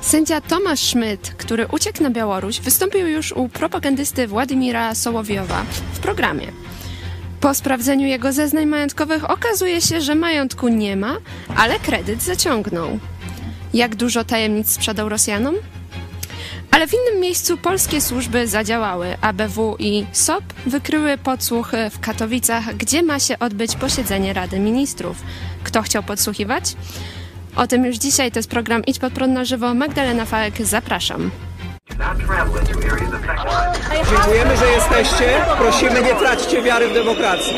Sędzia Tomasz Szmyt, który uciekł na Białoruś, wystąpił już u propagandysty Władimira Sołowiowa w programie. Po sprawdzeniu jego zeznań majątkowych okazuje się, że majątku nie ma, ale kredyt zaciągnął. Jak dużo tajemnic sprzedał Rosjanom? Ale w innym miejscu polskie służby zadziałały. ABW i SOP wykryły podsłuch w Katowicach, gdzie ma się odbyć posiedzenie Rady Ministrów. Kto chciał podsłuchiwać? O tym już dzisiaj. To jest program Idź Pod Prąd na żywo. Magdalena Fałek, zapraszam. Dziękujemy, że jesteście. Prosimy, nie traćcie wiary w demokrację.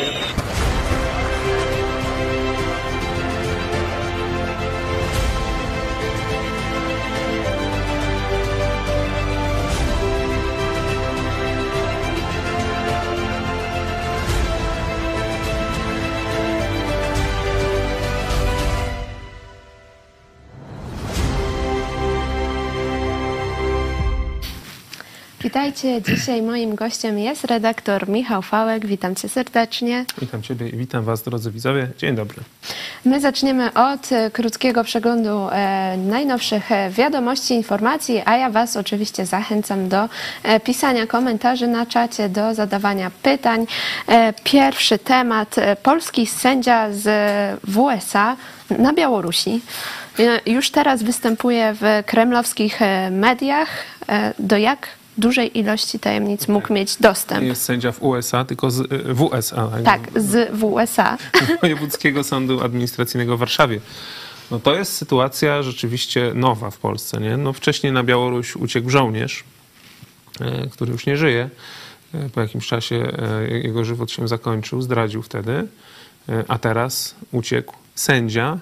Witajcie. Dzisiaj moim gościem jest redaktor Michał Fałek. Witam cię serdecznie. Witam ciebie i witam was, drodzy widzowie. Dzień dobry. My zaczniemy od krótkiego przeglądu najnowszych wiadomości, informacji, a ja was oczywiście zachęcam do pisania komentarzy na czacie, do zadawania pytań. Pierwszy temat. Polski sędzia z WSA na Białorusi już teraz występuje w kremlowskich mediach. Do jak dużej ilości tajemnic mógł mieć dostęp? Nie jest sędzia w USA, tylko z WSA. Tak, z WSA. Wojewódzkiego Sądu Administracyjnego w Warszawie. No to jest sytuacja rzeczywiście nowa w Polsce, nie? No wcześniej na Białoruś uciekł żołnierz, który już nie żyje. Po jakimś czasie jego żywot się zakończył, zdradził wtedy. A teraz uciekł sędzia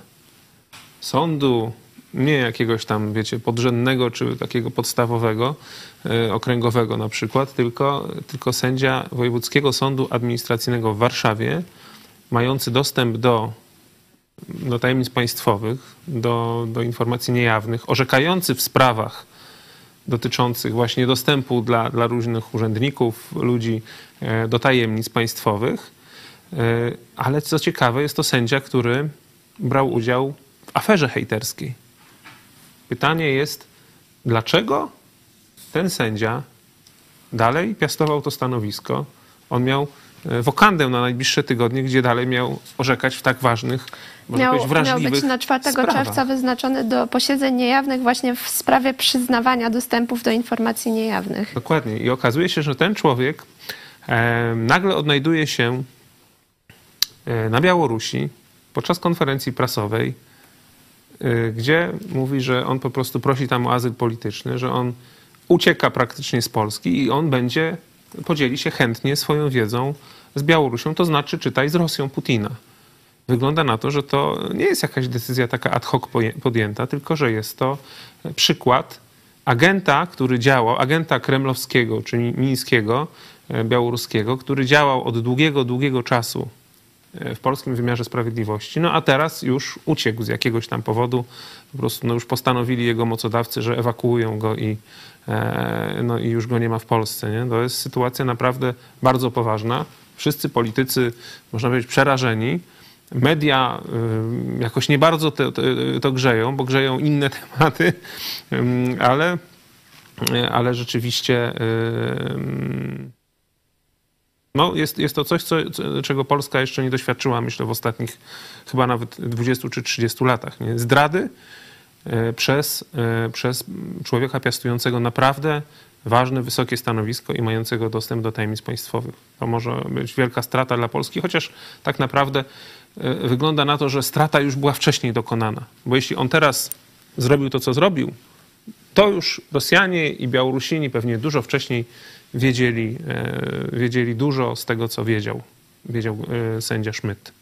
sądu, nie jakiegoś tam, wiecie, podrzędnego czy takiego podstawowego, okręgowego na przykład, tylko sędzia Wojewódzkiego Sądu Administracyjnego w Warszawie, mający dostęp do tajemnic państwowych, do informacji niejawnych, orzekający w sprawach dotyczących właśnie dostępu dla różnych urzędników, ludzi do tajemnic państwowych. Ale co ciekawe, jest to sędzia, który brał udział w aferze hejterskiej. Pytanie jest, dlaczego ten sędzia dalej piastował to stanowisko? On miał wokandę na najbliższe tygodnie, gdzie dalej miał orzekać w tak ważnych, można powiedzieć, wrażliwych Miał być na 4 czerwca wyznaczony do posiedzeń niejawnych właśnie w sprawie przyznawania dostępów do informacji niejawnych. Dokładnie. I okazuje się, że ten człowiek nagle odnajduje się na Białorusi podczas konferencji prasowej, gdzie mówi, że on po prostu prosi tam o azyl polityczny, że on ucieka praktycznie z Polski i on podzieli się chętnie swoją wiedzą z Białorusią, to znaczy czytaj z Rosją Putina. Wygląda na to, że to nie jest jakaś decyzja taka ad hoc podjęta, tylko że jest to przykład agenta, który działał, agenta kremlowskiego, czyli mińskiego, białoruskiego, który działał od długiego czasu w polskim wymiarze sprawiedliwości, no a teraz już uciekł z jakiegoś tam powodu, po prostu już postanowili jego mocodawcy, że ewakuują go i już go nie ma w Polsce. Nie? To jest sytuacja naprawdę bardzo poważna. Wszyscy politycy, można powiedzieć, przerażeni. Media jakoś nie bardzo to grzeją, bo grzeją inne tematy, ale rzeczywiście no jest to coś, czego Polska jeszcze nie doświadczyła, myślę, w ostatnich chyba nawet 20 czy 30 latach. Nie? Zdrady przez człowieka piastującego naprawdę ważne, wysokie stanowisko i mającego dostęp do tajemnic państwowych. To może być wielka strata dla Polski, chociaż tak naprawdę wygląda na to, że strata już była wcześniej dokonana. Bo jeśli on teraz zrobił to, co zrobił, to już Rosjanie i Białorusini pewnie dużo wcześniej wiedzieli dużo z tego, co wiedział sędzia Szmyt.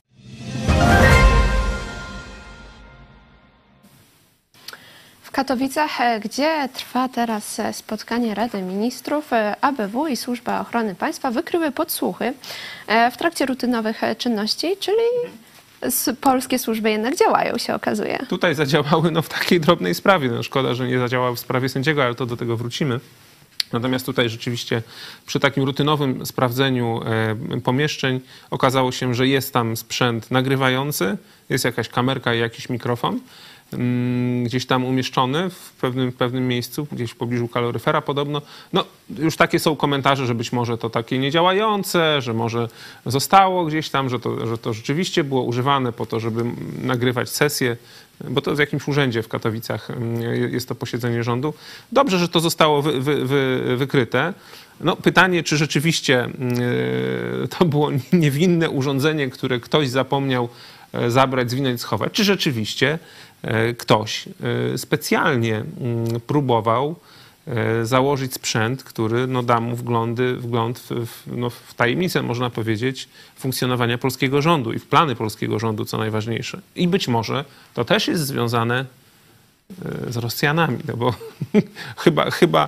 W Katowicach, gdzie trwa teraz spotkanie Rady Ministrów, ABW i Służba Ochrony Państwa wykryły podsłuchy w trakcie rutynowych czynności, czyli polskie służby jednak działają, się okazuje. Tutaj zadziałały w takiej drobnej sprawie. No, szkoda, że nie zadziałały w sprawie sędziego, ale to do tego wrócimy. Natomiast tutaj rzeczywiście przy takim rutynowym sprawdzeniu pomieszczeń okazało się, że jest tam sprzęt nagrywający, jest jakaś kamerka i jakiś mikrofon. gdzieś tam umieszczony w pewnym miejscu, gdzieś w pobliżu kaloryfera podobno. No, już takie są komentarze, że być może to takie niedziałające, że może zostało gdzieś tam, że to rzeczywiście było używane po to, żeby nagrywać sesję, bo to w jakimś urzędzie w Katowicach jest to posiedzenie rządu. Dobrze, że to zostało wykryte. No, pytanie, czy rzeczywiście to było niewinne urządzenie, które ktoś zapomniał zabrać, zwinąć, schować, czy rzeczywiście ktoś specjalnie próbował założyć sprzęt, który da mu wgląd w tajemnicę, można powiedzieć, funkcjonowania polskiego rządu i w plany polskiego rządu, co najważniejsze. I być może to też jest związane z Rosjanami, no bo chyba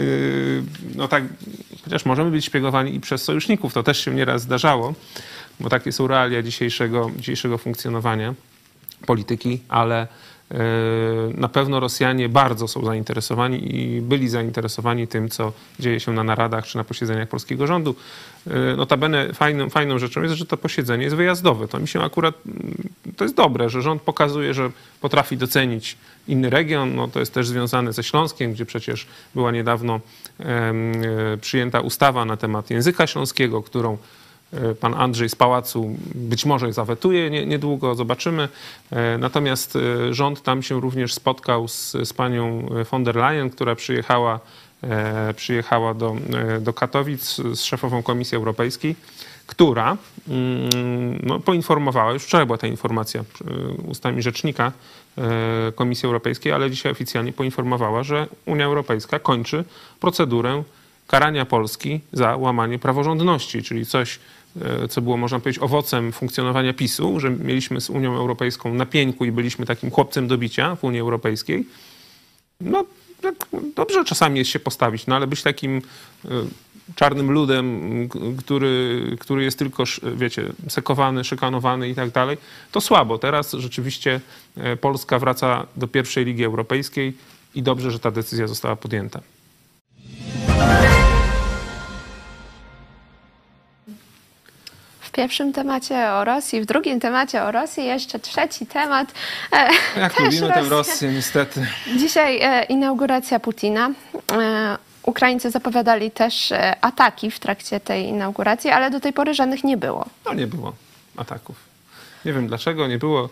no tak, chociaż możemy być szpiegowani i przez sojuszników, to też się nieraz zdarzało, bo takie są realia dzisiejszego funkcjonowania polityki, ale na pewno Rosjanie bardzo są zainteresowani i byli zainteresowani tym, co dzieje się na naradach czy na posiedzeniach polskiego rządu. Notabene fajną rzeczą jest, że to posiedzenie jest wyjazdowe. To mi się akurat, to jest dobre, że rząd pokazuje, że potrafi docenić inny region. No, to jest też związane ze Śląskiem, gdzie przecież była niedawno przyjęta ustawa na temat języka śląskiego, którą pan Andrzej z Pałacu być może zawetuje niedługo, zobaczymy. Natomiast rząd tam się również spotkał z panią von der Leyen, która przyjechała do Katowic z szefową Komisji Europejskiej, która poinformowała, już wczoraj była ta informacja ustami rzecznika Komisji Europejskiej, ale dzisiaj oficjalnie poinformowała, że Unia Europejska kończy procedurę karania Polski za łamanie praworządności, czyli coś, co było, można powiedzieć, owocem funkcjonowania PiS-u, że mieliśmy z Unią Europejską na pieńku i byliśmy takim chłopcem do bicia w Unii Europejskiej. No, dobrze czasami jest się postawić, no ale być takim czarnym ludem, który jest tylko, wiecie, sekowany, szykanowany i tak dalej, to słabo. Teraz rzeczywiście Polska wraca do pierwszej Ligi Europejskiej i dobrze, że ta decyzja została podjęta. W pierwszym temacie o Rosji, w drugim temacie o Rosji, jeszcze trzeci temat. Jak lubimy tę Rosję, niestety. Dzisiaj inauguracja Putina. Ukraińcy zapowiadali też ataki w trakcie tej inauguracji, ale do tej pory żadnych nie było. No nie było ataków. Nie wiem dlaczego nie było.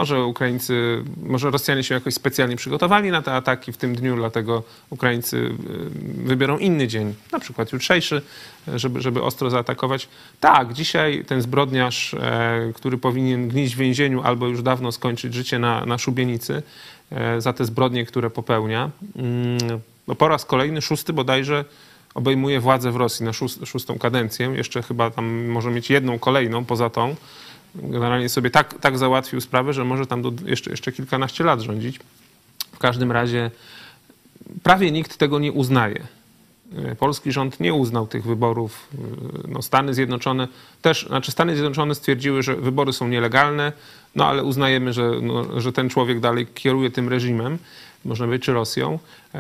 Może Rosjanie się jakoś specjalnie przygotowali na te ataki w tym dniu, dlatego Ukraińcy wybiorą inny dzień, na przykład jutrzejszy, żeby ostro zaatakować. Tak, dzisiaj ten zbrodniarz, który powinien gnić w więzieniu albo już dawno skończyć życie na szubienicy za te zbrodnie, które popełnia, po raz kolejny, 6. bodajże, obejmuje władzę w Rosji na 6. kadencję. Jeszcze chyba tam może mieć jedną kolejną poza tą. Generalnie sobie tak załatwił sprawę, że może tam jeszcze kilkanaście lat rządzić. W każdym razie prawie nikt tego nie uznaje. Polski rząd nie uznał tych wyborów. Stany Zjednoczone Stany Zjednoczone stwierdziły, że wybory są nielegalne, no ale uznajemy, że ten człowiek dalej kieruje tym reżimem, można powiedzieć, czy Rosją.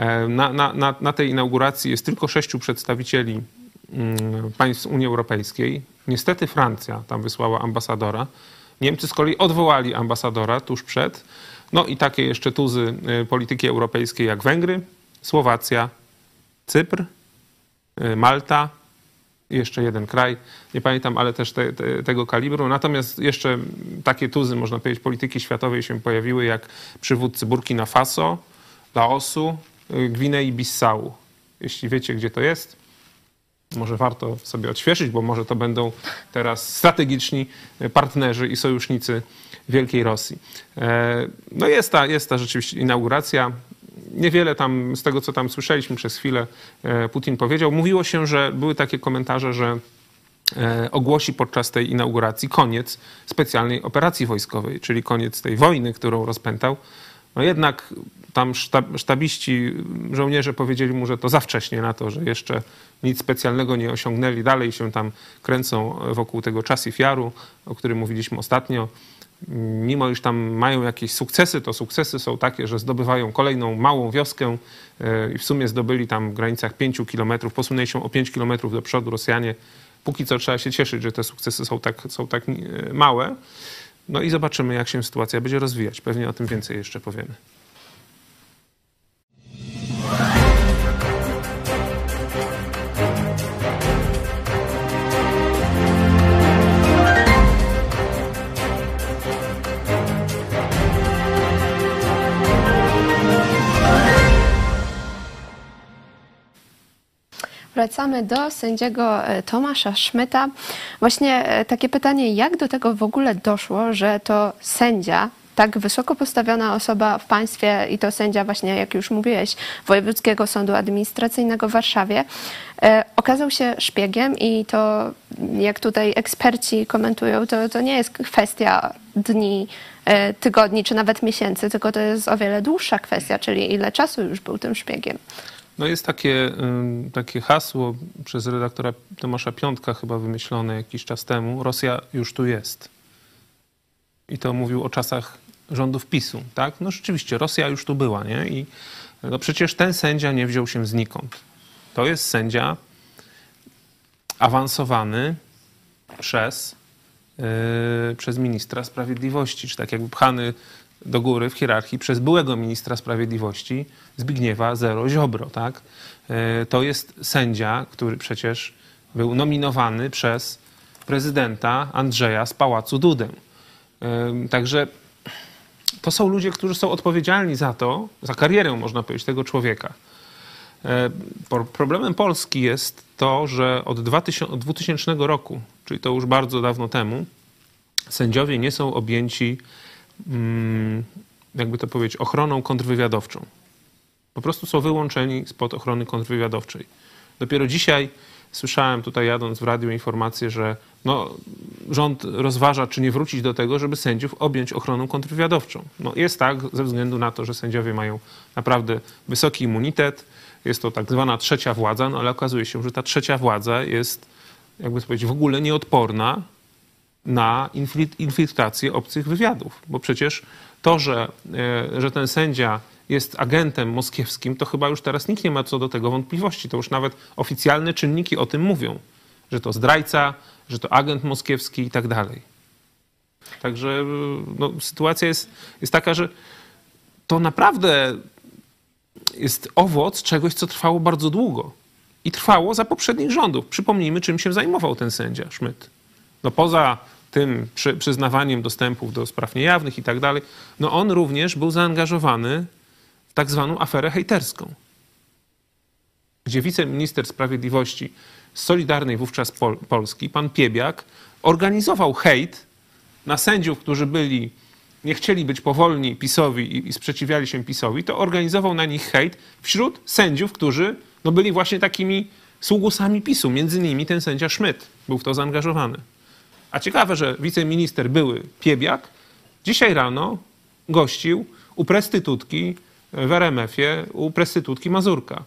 Na tej inauguracji jest tylko 6 przedstawicieli państw Unii Europejskiej. Niestety Francja tam wysłała ambasadora. Niemcy z kolei odwołali ambasadora tuż przed. No i takie jeszcze tuzy polityki europejskiej jak Węgry, Słowacja, Cypr, Malta i jeszcze jeden kraj. Nie pamiętam, ale też tego kalibru. Natomiast jeszcze takie tuzy, można powiedzieć, polityki światowej się pojawiły jak przywódcy Burkina Faso, Laosu, Gwinei-Bissau. Jeśli wiecie, gdzie to jest, może warto sobie odświeżyć, bo może to będą teraz strategiczni partnerzy i sojusznicy Wielkiej Rosji. No jest ta rzeczywiście inauguracja. Niewiele tam z tego, co tam słyszeliśmy przez chwilę, Putin powiedział. Mówiło się, że były takie komentarze, że ogłosi podczas tej inauguracji koniec specjalnej operacji wojskowej, czyli koniec tej wojny, którą rozpętał. No jednak tam sztabiści, żołnierze powiedzieli mu, że to za wcześnie na to, że jeszcze nic specjalnego nie osiągnęli. Dalej się tam kręcą wokół tego Chasiv Yaru, o którym mówiliśmy ostatnio. Mimo iż tam mają jakieś sukcesy, to sukcesy są takie, że zdobywają kolejną małą wioskę i w sumie zdobyli tam w granicach 5 kilometrów, posunęli się o 5 kilometrów do przodu Rosjanie. Póki co trzeba się cieszyć, że te sukcesy są tak małe. No i zobaczymy, jak się sytuacja będzie rozwijać. Pewnie o tym więcej jeszcze powiemy. Wracamy do sędziego Tomasza Szmyta. Właśnie takie pytanie, jak do tego w ogóle doszło, że to sędzia, tak wysoko postawiona osoba w państwie i to sędzia właśnie, jak już mówiłeś, Wojewódzkiego Sądu Administracyjnego w Warszawie, okazał się szpiegiem i to, jak tutaj eksperci komentują, to nie jest kwestia dni, tygodni czy nawet miesięcy, tylko to jest o wiele dłuższa kwestia, czyli ile czasu już był tym szpiegiem. No jest takie hasło przez redaktora Tomasza Piątka chyba wymyślone jakiś czas temu. Rosja już tu jest. I to mówił o czasach rządów PiS-u, tak? No rzeczywiście, Rosja już tu była, nie? I no przecież ten sędzia nie wziął się znikąd. To jest sędzia awansowany przez ministra sprawiedliwości, czy tak jakby pchany do góry w hierarchii przez byłego ministra sprawiedliwości Zbigniewa Ziobro, tak? To jest sędzia, który przecież był nominowany przez prezydenta Andrzeja z Pałacu Dudę. Także to są ludzie, którzy są odpowiedzialni za to, za karierę, można powiedzieć, tego człowieka. Problemem Polski jest to, że od 2000 roku, czyli to już bardzo dawno temu, sędziowie nie są objęci, jakby to powiedzieć, ochroną kontrwywiadowczą. Po prostu są wyłączeni spod ochrony kontrwywiadowczej. Dopiero dzisiaj słyszałem tutaj jadąc w radiu informację, że no, rząd rozważa, czy nie wrócić do tego, żeby sędziów objąć ochroną kontrwywiadowczą. No, jest tak ze względu na to, że sędziowie mają naprawdę wysoki immunitet. Jest to tak zwana trzecia władza, no ale okazuje się, że ta trzecia władza jest, jakby to powiedzieć, w ogóle nieodporna na infiltrację obcych wywiadów. Bo przecież to, że ten sędzia jest agentem moskiewskim, to chyba już teraz nikt nie ma co do tego wątpliwości. To już nawet oficjalne czynniki o tym mówią, że to zdrajca, że to agent moskiewski i tak dalej. Także no, sytuacja jest taka, że to naprawdę jest owoc czegoś, co trwało bardzo długo. I trwało za poprzednich rządów. Przypomnijmy, czym się zajmował ten sędzia Szmyt. No poza tym przyznawaniem dostępów do spraw niejawnych i tak dalej, no on również był zaangażowany w tak zwaną aferę hejterską, gdzie wiceminister sprawiedliwości z Solidarnej wówczas Polski, pan Piebiak, organizował hejt na sędziów, którzy nie chcieli być powolni PiS-owi i sprzeciwiali się PiS-owi, to organizował na nich hejt wśród sędziów, którzy no, byli właśnie takimi sługusami PiS-u. Między innymi ten sędzia Szmyt był w to zaangażowany. A ciekawe, że wiceminister były Piebiak dzisiaj rano gościł u prestytutki w RMF-ie, u prestytutki Mazurka.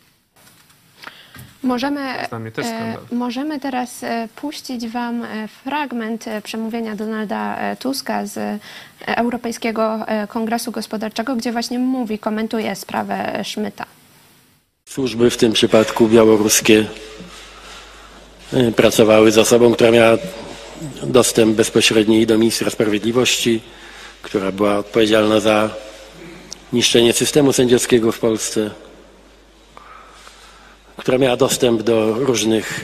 Możemy teraz puścić wam fragment przemówienia Donalda Tuska z Europejskiego Kongresu Gospodarczego, gdzie właśnie komentuje sprawę Szmyta. Służby, w tym przypadku białoruskie, pracowały z osobą, która miała dostęp bezpośredni do ministra sprawiedliwości, która była odpowiedzialna za niszczenie systemu sędziowskiego w Polsce, która miała dostęp do różnych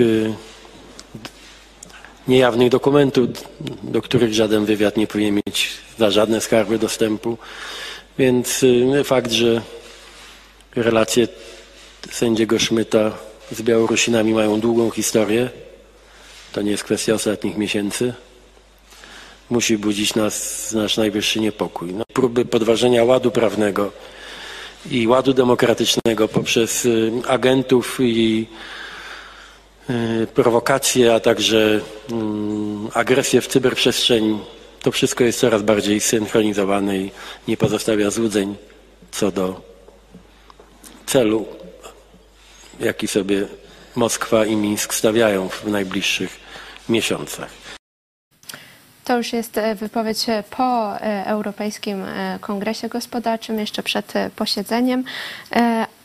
niejawnych dokumentów, do których żaden wywiad nie powinien mieć za żadne skarby dostępu. Więc fakt, że relacje sędziego Szmyta z Białorusinami mają długą historię, to nie jest kwestia ostatnich miesięcy, musi budzić nasz najwyższy niepokój. No, próby podważenia ładu prawnego i ładu demokratycznego poprzez agentów i prowokacje, a także agresję w cyberprzestrzeni, to wszystko jest coraz bardziej zsynchronizowane i nie pozostawia złudzeń co do celu, jaki sobie Moskwa i Mińsk stawiają w najbliższych miesiącach. To już jest wypowiedź po Europejskim Kongresie Gospodarczym, jeszcze przed posiedzeniem.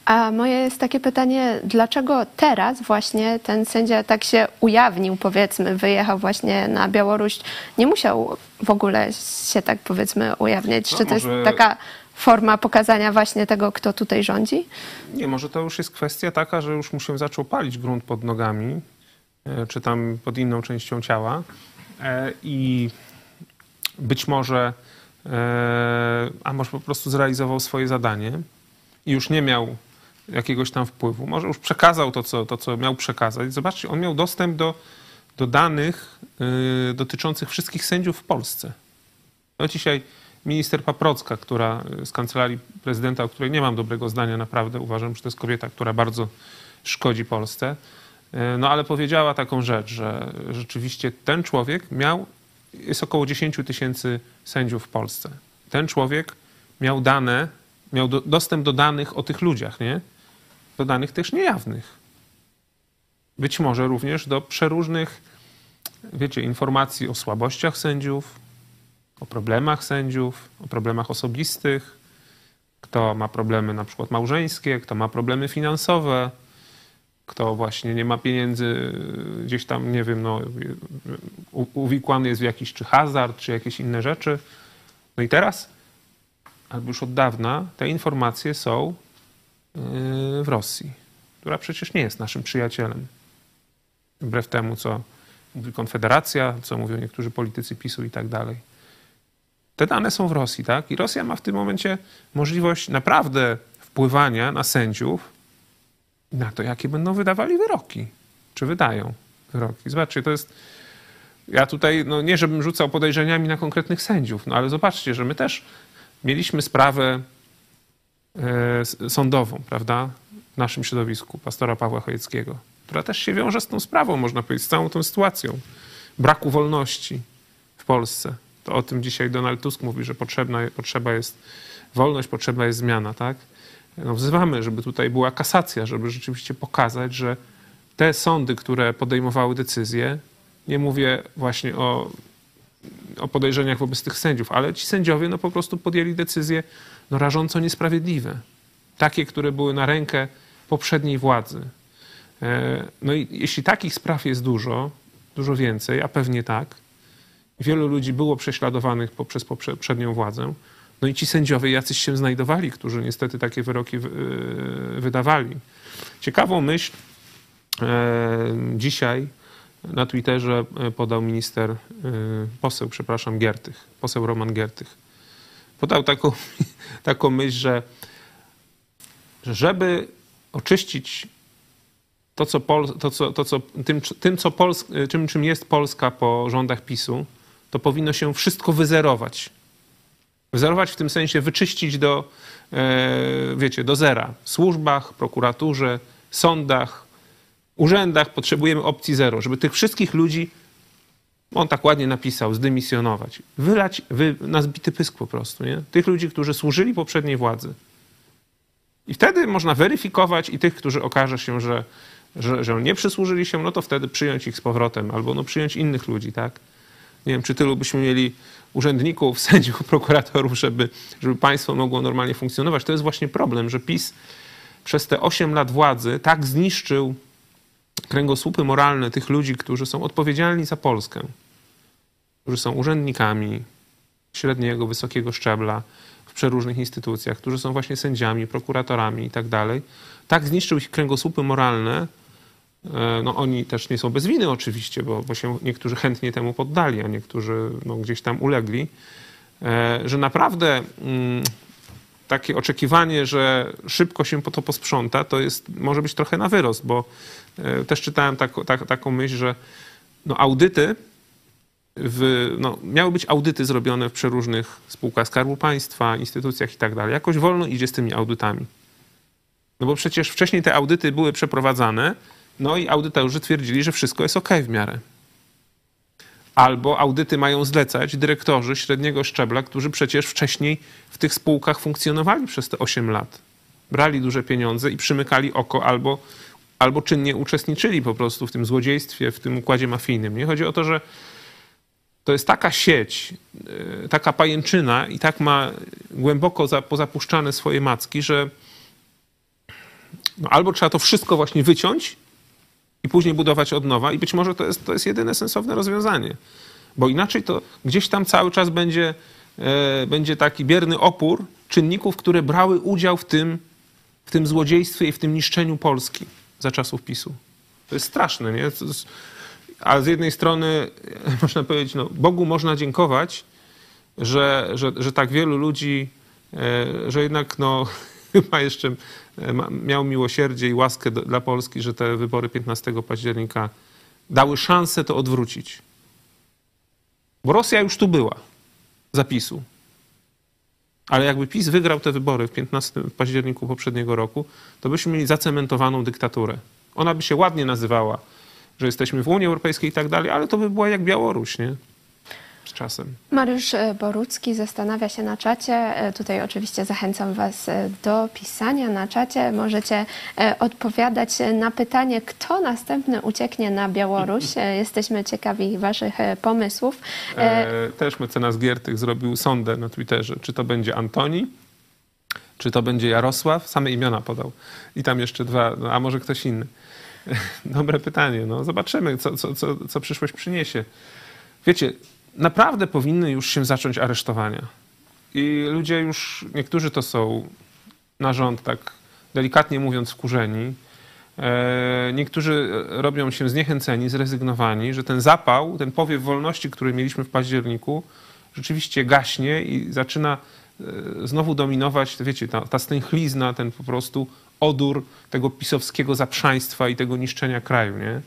A moje jest takie pytanie, dlaczego teraz właśnie ten sędzia tak się ujawnił, powiedzmy, wyjechał właśnie na Białoruś, nie musiał w ogóle się tak, powiedzmy, ujawniać? Czy to jest taka forma pokazania właśnie tego, kto tutaj rządzi? Nie, może to już jest kwestia taka, że już mu się zaczął palić grunt pod nogami, czy tam pod inną częścią ciała i być może, a może po prostu zrealizował swoje zadanie i już nie miał jakiegoś tam wpływu. Może już przekazał to, co miał przekazać. Zobaczcie, on miał dostęp do danych dotyczących wszystkich sędziów w Polsce. No dzisiaj minister Paprocka, która z Kancelarii Prezydenta, o której nie mam dobrego zdania naprawdę, uważam, że to jest kobieta, która bardzo szkodzi Polsce, no ale powiedziała taką rzecz, że rzeczywiście ten człowiek jest około 10 000 sędziów w Polsce. Ten człowiek miał dostęp do danych o tych ludziach, nie? Do danych też niejawnych. Być może również do przeróżnych, wiecie, informacji o słabościach sędziów, o problemach sędziów, o problemach osobistych, kto ma problemy na przykład małżeńskie, kto ma problemy finansowe, kto właśnie nie ma pieniędzy gdzieś tam, nie wiem, no, uwikłany jest w jakiś czy hazard, czy jakieś inne rzeczy. No i teraz, albo już od dawna, te informacje są w Rosji, która przecież nie jest naszym przyjacielem. Wbrew temu, co mówi Konfederacja, co mówią niektórzy politycy PiS-u i tak dalej. Te dane są w Rosji, tak? I Rosja ma w tym momencie możliwość naprawdę wpływania na sędziów, na to, jakie będą wydawali wyroki. Czy wydają wyroki. Zobaczcie, to jest... Ja tutaj, no nie żebym rzucał podejrzeniami na konkretnych sędziów, no ale zobaczcie, że my też mieliśmy sprawę sądową, prawda, w naszym środowisku, pastora Pawła Chojeckiego, która też się wiąże z tą sprawą, można powiedzieć, z całą tą sytuacją braku wolności w Polsce. To o tym dzisiaj Donald Tusk mówi, że potrzeba jest wolność, potrzebna jest zmiana, tak? No, wzywamy, żeby tutaj była kasacja, żeby rzeczywiście pokazać, że te sądy, które podejmowały decyzje, nie mówię właśnie o podejrzeniach wobec tych sędziów, ale ci sędziowie no po prostu podjęli decyzje no rażąco niesprawiedliwe. Takie, które były na rękę poprzedniej władzy. No i jeśli takich spraw jest dużo więcej, a pewnie tak, wielu ludzi było prześladowanych przez poprzednią władzę, no i ci sędziowie jacyś się znajdowali, którzy niestety takie wyroki wydawali. Ciekawą myśl dzisiaj na Twitterze podał poseł Roman Giertych. Podał taką myśl, że żeby oczyścić czym jest Polska po rządach PiS-u, to powinno się wszystko wyzerować. Wyzerować w tym sensie wyczyścić do zera. W służbach, prokuraturze, sądach, urzędach potrzebujemy opcji zero, żeby tych wszystkich ludzi, on tak ładnie napisał, zdymisjonować. Wylać na zbity pysk po prostu, nie? Tych ludzi, którzy służyli poprzedniej władzy. I wtedy można weryfikować i tych, którzy okaże się, że nie przysłużyli się, no to wtedy przyjąć ich z powrotem albo no przyjąć innych ludzi, tak? Nie wiem, czy tylu byśmy mieli urzędników, sędziów, prokuratorów, żeby państwo mogło normalnie funkcjonować. To jest właśnie problem, że PiS przez te 8 lat władzy tak zniszczył kręgosłupy moralne tych ludzi, którzy są odpowiedzialni za Polskę, którzy są urzędnikami średniego, wysokiego szczebla w przeróżnych instytucjach, którzy są właśnie sędziami, prokuratorami i tak dalej. Tak zniszczył ich kręgosłupy moralne. No oni też nie są bez winy oczywiście, bo się niektórzy chętnie temu poddali, a niektórzy no, gdzieś tam ulegli, że naprawdę takie oczekiwanie, że szybko się to posprząta, może być trochę na wyrost, bo też czytałem taką myśl, że no, audyty, miały być audyty zrobione w przeróżnych spółkach Skarbu Państwa, instytucjach i tak dalej. Jakoś wolno idzie z tymi audytami. No bo przecież wcześniej te audyty były przeprowadzane, no i audytorzy twierdzili, że wszystko jest okej w miarę. Albo audyty mają zlecać dyrektorzy średniego szczebla, którzy przecież wcześniej w tych spółkach funkcjonowali przez te 8 lat. Brali duże pieniądze i przymykali oko albo czynnie uczestniczyli po prostu w tym złodziejstwie, w tym układzie mafijnym. Nie chodzi o to, że to jest taka sieć, taka pajęczyna i tak ma głęboko pozapuszczane swoje macki, że No, albo trzeba to wszystko właśnie wyciąć i później budować od nowa i być może to jest jedyne sensowne rozwiązanie. Bo inaczej to gdzieś tam cały czas będzie taki bierny opór czynników, które brały udział w tym złodziejstwie i w tym niszczeniu Polski za czasów PiS-u. To jest straszne, nie? A z jednej strony można powiedzieć, no Bogu można dziękować, że tak wielu ludzi, że jednak no chyba jeszcze miał miłosierdzie i łaskę dla Polski, że te wybory 15 października dały szansę to odwrócić. Bo Rosja już tu była, za PiS-u. Ale jakby PiS wygrał te wybory w 15 październiku poprzedniego roku, to byśmy mieli zacementowaną dyktaturę. Ona by się ładnie nazywała, że jesteśmy w Unii Europejskiej i tak dalej, ale to by była jak Białoruś, nie? Z czasem. Mariusz Borucki zastanawia się na czacie. Tutaj oczywiście zachęcam was do pisania na czacie. Możecie odpowiadać na pytanie, kto następny ucieknie na Białoruś. Jesteśmy ciekawi waszych pomysłów. Też mecenas Giertych zrobił sondę na Twitterze, czy to będzie Antoni, czy to będzie Jarosław. Same imiona podał. I tam jeszcze dwa, a może ktoś inny. Dobre pytanie. No, zobaczymy, co przyszłość przyniesie. Wiecie, naprawdę powinny już się zacząć aresztowania. I ludzie już, niektórzy to są na rząd, tak delikatnie mówiąc, wkurzeni. Niektórzy robią się zniechęceni, zrezygnowani, że ten zapał, ten powiew wolności, który mieliśmy w październiku, rzeczywiście gaśnie i zaczyna znowu dominować, wiecie, ta stęchlizna, ten po prostu odór tego pisowskiego zaprzaństwa i tego niszczenia kraju, nie?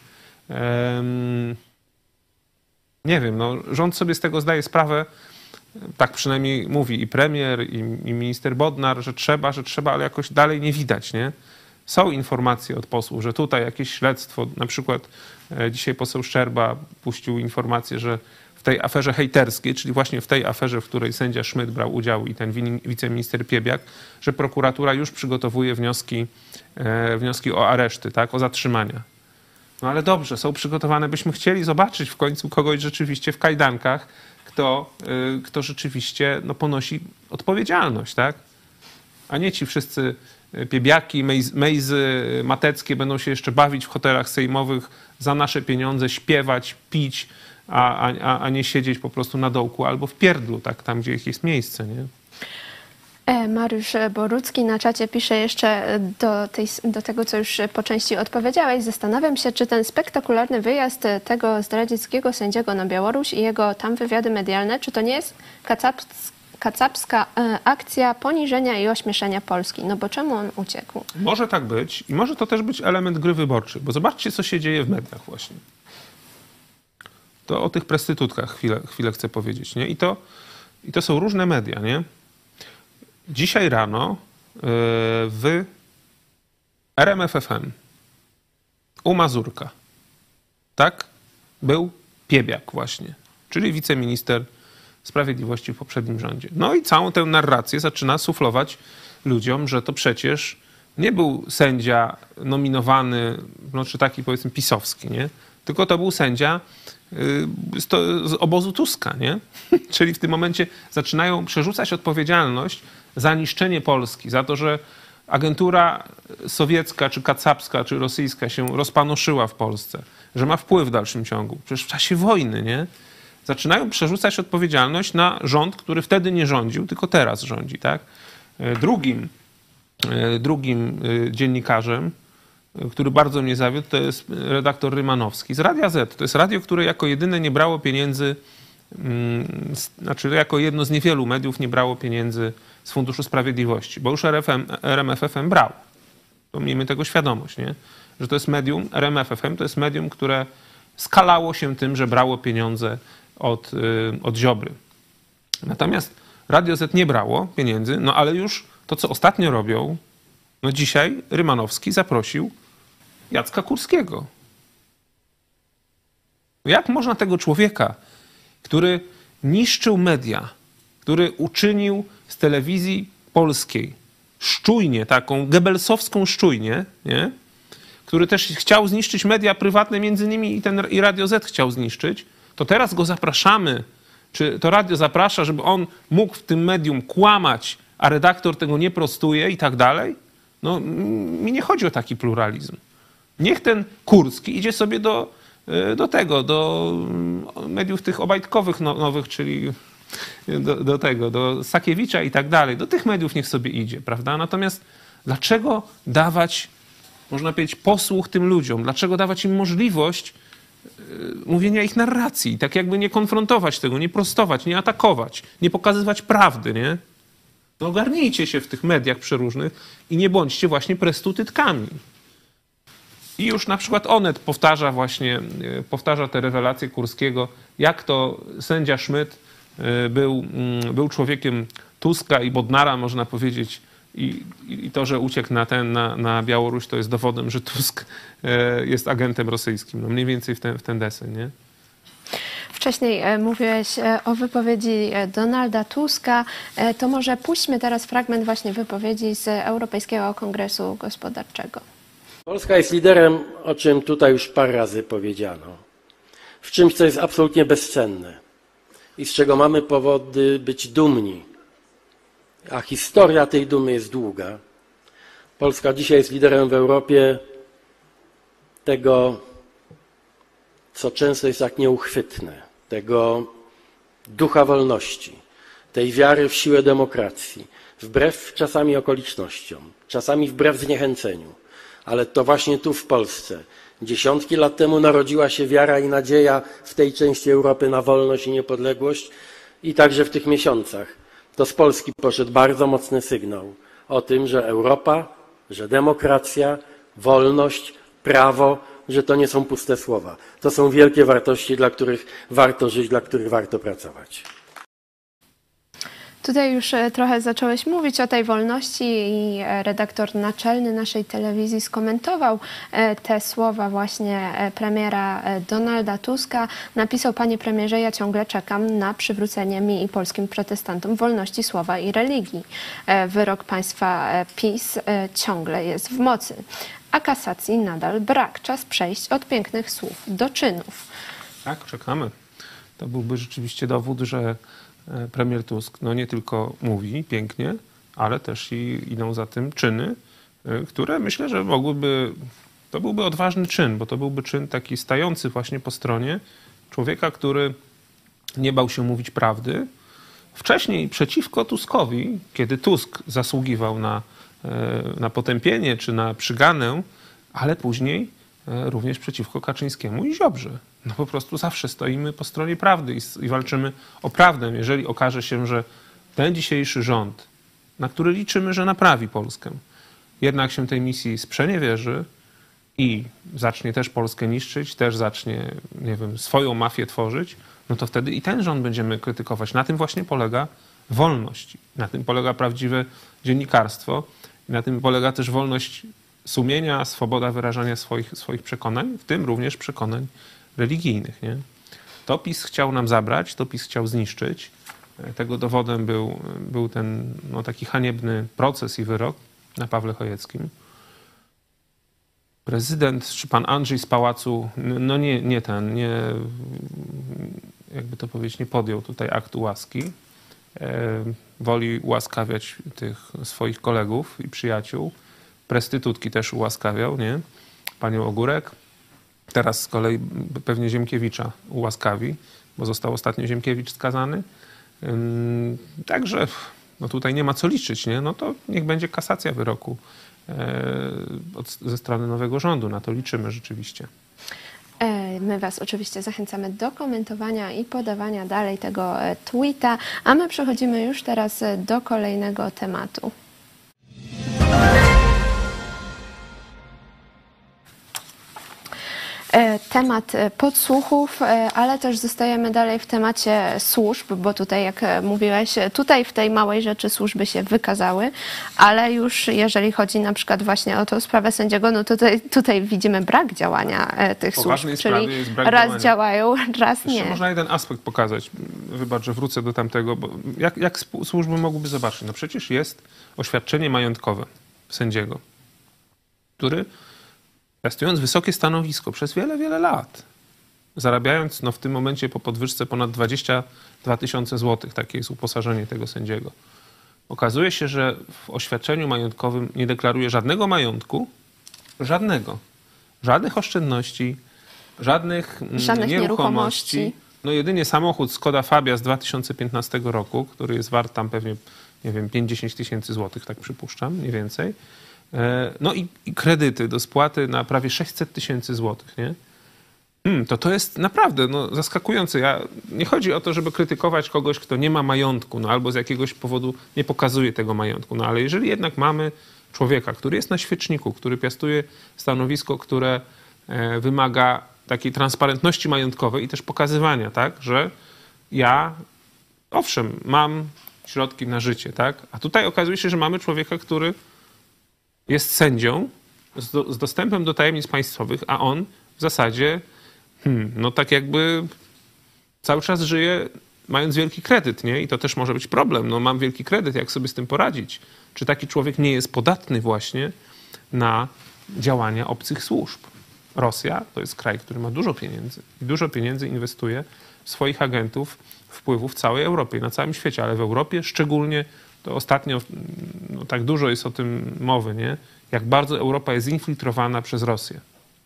Nie wiem, no, rząd sobie z tego zdaje sprawę, tak przynajmniej mówi i premier, i minister Bodnar, że trzeba, ale jakoś dalej nie widać, nie? Są informacje od posłów, że tutaj jakieś śledztwo, na przykład dzisiaj poseł Szczerba puścił informację, że w tej aferze hejterskiej, czyli właśnie w tej aferze, w której sędzia Szmyt brał udział i ten wiceminister Piebiak, że prokuratura już przygotowuje wnioski o areszty, tak, o zatrzymania. No ale dobrze, są przygotowane. Byśmy chcieli zobaczyć w końcu kogoś rzeczywiście w kajdankach, kto rzeczywiście no, ponosi odpowiedzialność, tak? A nie ci wszyscy Piebiaki, Mejzy, Mateckie będą się jeszcze bawić w hotelach sejmowych za nasze pieniądze, śpiewać, pić, a nie siedzieć po prostu na dołku albo w pierdlu, tak, tam gdzie ich jest miejsce, nie? Mariusz Borucki na czacie pisze jeszcze do tego, co już po części odpowiedziałeś. Zastanawiam się, czy ten spektakularny wyjazd tego zdradzieckiego sędziego na Białoruś i jego tam wywiady medialne, czy to nie jest kacapska akcja poniżenia i ośmieszenia Polski? No bo czemu on uciekł? Może tak być i może to też być element gry wyborczej, bo zobaczcie, co się dzieje w mediach właśnie. To o tych prostytutkach chwilę chcę powiedzieć, nie? I to są różne media, nie? Dzisiaj rano w RMF FM u Mazurka, tak, był Piebiak właśnie, czyli wiceminister sprawiedliwości w poprzednim rządzie. No i całą tę narrację zaczyna suflować ludziom, że to przecież nie był sędzia nominowany, no czy taki powiedzmy pisowski, nie? Tylko to był sędzia z obozu Tuska, nie? Czyli w tym momencie zaczynają przerzucać odpowiedzialność za niszczenie Polski, za to, że agentura sowiecka, czy kacapska, czy rosyjska się rozpanoszyła w Polsce, że ma wpływ w dalszym ciągu. Przecież w czasie wojny, nie? Zaczynają przerzucać odpowiedzialność na rząd, który wtedy nie rządził, tylko teraz rządzi, tak? Drugim dziennikarzem, który bardzo mnie zawiódł, to jest redaktor Rymanowski z Radia Z. To jest radio, które jako jedyne nie brało pieniędzy, znaczy jako jedno z niewielu mediów nie brało pieniędzy z Funduszu Sprawiedliwości, bo już RMF FM brał. To miejmy tego świadomość, nie? Że to jest medium, RMF FM to jest medium, które skalało się tym, że brało pieniądze od Ziobry. Natomiast Radio Z nie brało pieniędzy, no ale już to, co ostatnio robią, no dzisiaj Rymanowski zaprosił Jacka Kurskiego. Jak można tego człowieka, który niszczył media, który uczynił z telewizji polskiej szczujnię, taką gebelsowską szczujnię, nie? Który też chciał zniszczyć media prywatne, między innymi i Radio Z chciał zniszczyć, to teraz go zapraszamy, czy to radio zaprasza, żeby on mógł w tym medium kłamać, a redaktor tego nie prostuje i tak dalej? No, mi nie chodzi o taki pluralizm. Niech ten Kurski idzie sobie do mediów tych obajtkowych nowych, czyli do Sakiewicza i tak dalej. Do tych mediów niech sobie idzie, prawda? Natomiast dlaczego dawać, można powiedzieć, posłuch tym ludziom? Dlaczego dawać im możliwość mówienia ich narracji? Tak jakby nie konfrontować tego, nie prostować, nie atakować, nie pokazywać prawdy, nie? No ogarnijcie się w tych mediach przeróżnych i nie bądźcie właśnie prostytutkami. I już na przykład Onet powtarza te rewelacje Kurskiego, jak to sędzia Szmyt był człowiekiem Tuska i Bodnara, można powiedzieć, i to, że uciekł na Białoruś, to jest dowodem, że Tusk jest agentem rosyjskim. No mniej więcej w ten deseń, nie? Wcześniej mówiłeś o wypowiedzi Donalda Tuska. To może puśćmy teraz fragment właśnie wypowiedzi z Europejskiego Kongresu Gospodarczego. Polska jest liderem, o czym tutaj już parę razy powiedziano, w czymś, co jest absolutnie bezcenne i z czego mamy powody być dumni, a historia tej dumy jest długa. Polska dzisiaj jest liderem w Europie tego, co często jest tak nieuchwytne, tego ducha wolności, tej wiary w siłę demokracji, wbrew czasami okolicznościom, czasami wbrew zniechęceniu. Ale to właśnie tu w Polsce, dziesiątki lat temu narodziła się wiara i nadzieja w tej części Europy na wolność i niepodległość i także w tych miesiącach. To z Polski poszedł bardzo mocny sygnał o tym, że Europa, że demokracja, wolność, prawo, że to nie są puste słowa. To są wielkie wartości, dla których warto żyć, dla których warto pracować. Tutaj już trochę zacząłeś mówić o tej wolności i redaktor naczelny naszej telewizji skomentował te słowa właśnie premiera Donalda Tuska. Napisał: panie premierze, ja ciągle czekam na przywrócenie mi i polskim protestantom wolności słowa i religii. Wyrok państwa PiS ciągle jest w mocy, a kasacji nadal brak. Czas przejść od pięknych słów do czynów. Tak, czekamy. To byłby rzeczywiście dowód, że premier Tusk nie tylko mówi pięknie, ale też i idą za tym czyny, które myślę, że to byłby odważny czyn, bo to byłby czyn taki stający właśnie po stronie człowieka, który nie bał się mówić prawdy. Wcześniej przeciwko Tuskowi, kiedy Tusk zasługiwał na potępienie czy na przyganę, ale później również przeciwko Kaczyńskiemu i Ziobrze. No po prostu zawsze stoimy po stronie prawdy i walczymy o prawdę. Jeżeli okaże się, że ten dzisiejszy rząd, na który liczymy, że naprawi Polskę, jednak się tej misji sprzeniewierzy i zacznie też Polskę niszczyć, też zacznie, nie wiem, swoją mafię tworzyć, no to wtedy i ten rząd będziemy krytykować. Na tym właśnie polega wolność. Na tym polega prawdziwe dziennikarstwo. I na tym polega też wolność sumienia, swoboda wyrażania swoich przekonań, w tym również przekonań religijnych. Nie? To PiS chciał nam zabrać, to PiS chciał zniszczyć. Tego dowodem był ten taki haniebny proces i wyrok na Pawle Chojeckim. Prezydent, czy pan Andrzej z pałacu, jakby to powiedzieć, nie podjął tutaj aktu łaski. Woli ułaskawiać tych swoich kolegów i przyjaciół. Prestytutki też ułaskawiał, nie? Panią Ogórek. Teraz z kolei pewnie Ziemkiewicza ułaskawi, bo został ostatnio Ziemkiewicz skazany. Także tutaj nie ma co liczyć, nie? No to niech będzie kasacja wyroku ze strony nowego rządu. Na to liczymy rzeczywiście. My was oczywiście zachęcamy do komentowania i podawania dalej tego tweeta, a my przechodzimy już teraz do kolejnego tematu. Temat podsłuchów, ale też zostajemy dalej w temacie służb, bo tutaj, jak mówiłeś, tutaj w tej małej rzeczy służby się wykazały, ale już jeżeli chodzi na przykład właśnie o tą sprawę sędziego, no to tutaj widzimy brak działania tych służb, czyli raz działają, raz nie. Jeszcze można jeden aspekt pokazać. Wybacz, że wrócę do tamtego, bo jak służby mogłyby zobaczyć? No przecież jest oświadczenie majątkowe sędziego, który piastując wysokie stanowisko przez wiele, wiele lat, zarabiając w tym momencie po podwyżce ponad 22 000 złotych, takie jest uposażenie tego sędziego, Okazuje się, że w oświadczeniu majątkowym nie deklaruje żadnego majątku, żadnego. Żadnych oszczędności, żadnych nieruchomości. No jedynie samochód Skoda Fabia z 2015 roku, który jest wart tam pewnie, nie wiem, 5-10 tysięcy złotych, tak przypuszczam, mniej więcej. No i kredyty do spłaty na prawie 600 tysięcy złotych, nie? To jest naprawdę zaskakujące. Nie chodzi o to, żeby krytykować kogoś, kto nie ma majątku, albo z jakiegoś powodu nie pokazuje tego majątku. Ale jeżeli jednak mamy człowieka, który jest na świeczniku, który piastuje stanowisko, które wymaga takiej transparentności majątkowej i też pokazywania, tak, że ja, owszem, mam środki na życie, tak, a tutaj okazuje się, że mamy człowieka, który jest sędzią z dostępem do tajemnic państwowych, a on w zasadzie tak jakby cały czas żyje mając wielki kredyt, nie? I to też może być problem. Mam wielki kredyt, jak sobie z tym poradzić? Czy taki człowiek nie jest podatny właśnie na działania obcych służb? Rosja to jest kraj, który ma dużo pieniędzy i dużo pieniędzy inwestuje w swoich agentów wpływów w całej Europie i na całym świecie, ale w Europie szczególnie, to ostatnio tak dużo jest o tym mowy, nie? Jak bardzo Europa jest zinfiltrowana przez Rosję.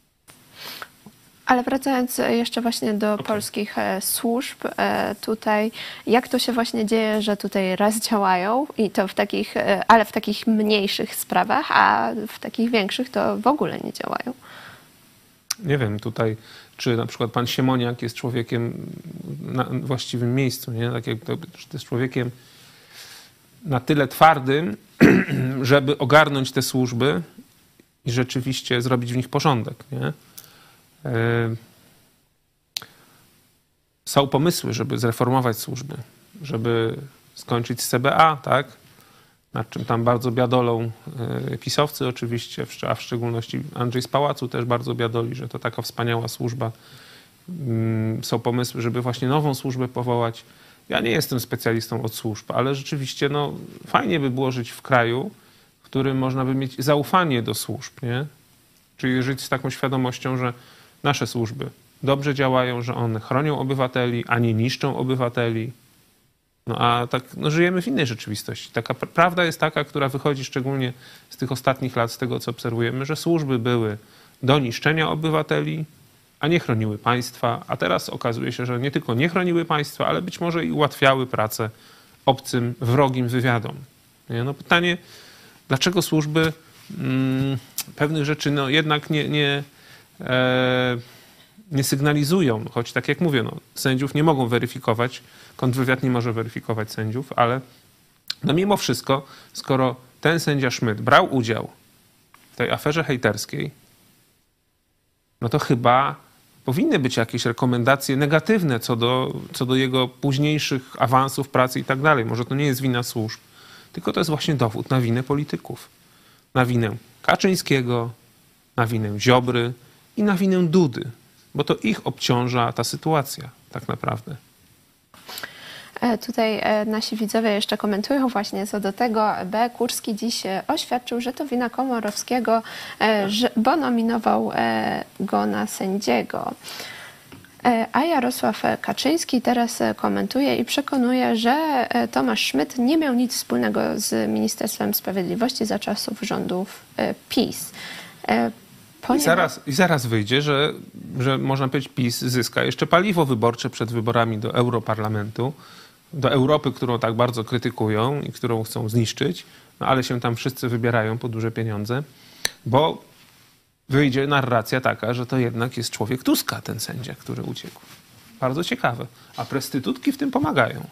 Ale wracając jeszcze właśnie do polskich służb, tutaj jak to się właśnie dzieje, że tutaj raz działają i to ale w takich mniejszych sprawach, a w takich większych to w ogóle nie działają? Nie wiem tutaj, czy na przykład pan Siemoniak jest człowiekiem na właściwym miejscu, nie? Tak jak to jest człowiekiem na tyle twardym, żeby ogarnąć te służby i rzeczywiście zrobić w nich porządek, nie? Są pomysły, żeby zreformować służby, żeby skończyć z CBA, tak? Nad czym tam bardzo biadolą pisowcy oczywiście, a w szczególności Andrzej z Pałacu też bardzo biadoli, że to taka wspaniała służba. Są pomysły, żeby właśnie nową służbę powołać. Ja nie jestem specjalistą od służb, ale rzeczywiście fajnie by było żyć w kraju, w którym można by mieć zaufanie do służb, nie? Czyli żyć z taką świadomością, że nasze służby dobrze działają, że one chronią obywateli, a nie niszczą obywateli. A tak żyjemy w innej rzeczywistości. Taka prawda jest taka, która wychodzi szczególnie z tych ostatnich lat, z tego co obserwujemy, że służby były do niszczenia obywateli, a nie chroniły państwa. A teraz okazuje się, że nie tylko nie chroniły państwa, ale być może i ułatwiały pracę obcym, wrogim wywiadom. Pytanie, dlaczego służby pewnych rzeczy jednak nie sygnalizują, choć tak jak mówię, sędziów nie mogą weryfikować, kontrwywiad nie może weryfikować sędziów, ale mimo wszystko, skoro ten sędzia Szmyt brał udział w tej aferze hejterskiej, to chyba powinny być jakieś rekomendacje negatywne co do jego późniejszych awansów, pracy i tak dalej. Może to nie jest wina służb, tylko to jest właśnie dowód na winę polityków. Na winę Kaczyńskiego, na winę Ziobry i na winę Dudy, bo to ich obciąża ta sytuacja tak naprawdę. Tutaj nasi widzowie jeszcze komentują właśnie co do tego. B. Kurski dziś oświadczył, że to wina Komorowskiego, bo nominował go na sędziego. A Jarosław Kaczyński teraz komentuje i przekonuje, że Tomasz Szmyt nie miał nic wspólnego z Ministerstwem Sprawiedliwości za czasów rządów PiS. I zaraz wyjdzie, że można powiedzieć, PiS zyska jeszcze paliwo wyborcze przed wyborami do Europarlamentu, do Europy, którą tak bardzo krytykują i którą chcą zniszczyć, ale się tam wszyscy wybierają po duże pieniądze, bo wyjdzie narracja taka, że to jednak jest człowiek Tuska, ten sędzia, który uciekł. Bardzo ciekawe. A prostytutki w tym pomagają.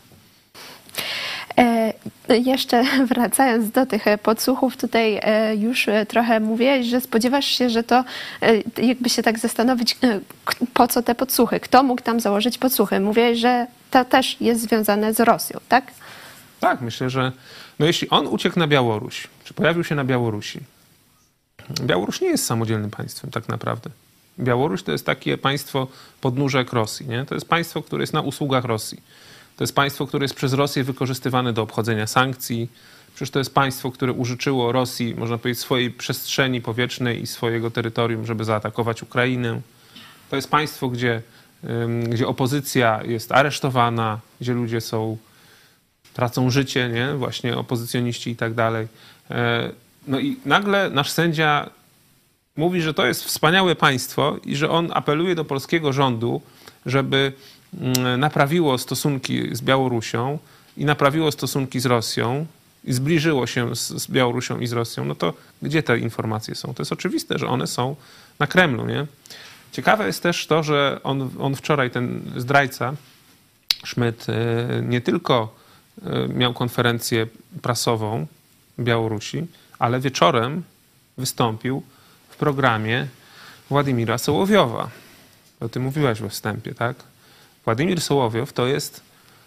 Jeszcze wracając do tych podsłuchów, tutaj już trochę mówiłeś, że spodziewasz się, że to jakby się tak zastanowić, po co te podsłuchy, kto mógł tam założyć podsłuchy. Mówiłeś, że to też jest związane z Rosją, tak? Tak, myślę, że jeśli on uciekł na Białoruś, czy pojawił się na Białorusi, Białoruś nie jest samodzielnym państwem tak naprawdę. Białoruś to jest takie państwo podnóżek Rosji, nie? To jest państwo, które jest na usługach Rosji. To jest państwo, które jest przez Rosję wykorzystywane do obchodzenia sankcji. Przecież to jest państwo, które użyczyło Rosji, można powiedzieć, swojej przestrzeni powietrznej i swojego terytorium, żeby zaatakować Ukrainę. To jest państwo, gdzie opozycja jest aresztowana, gdzie ludzie są tracą życie, nie? Właśnie opozycjoniści i tak dalej. No i nagle nasz sędzia mówi, że to jest wspaniałe państwo i że on apeluje do polskiego rządu, żeby naprawiło stosunki z Białorusią i naprawiło stosunki z Rosją i zbliżyło się z Białorusią i z Rosją. No to gdzie te informacje są? To jest oczywiste, że one są na Kremlu, nie? Ciekawe jest też to, że on wczoraj, ten zdrajca Szmyt, nie tylko miał konferencję prasową w Białorusi, ale wieczorem wystąpił w programie Władimira Sołowiowa. O tym mówiłaś we wstępie, tak? Władimir Sołowiow to jest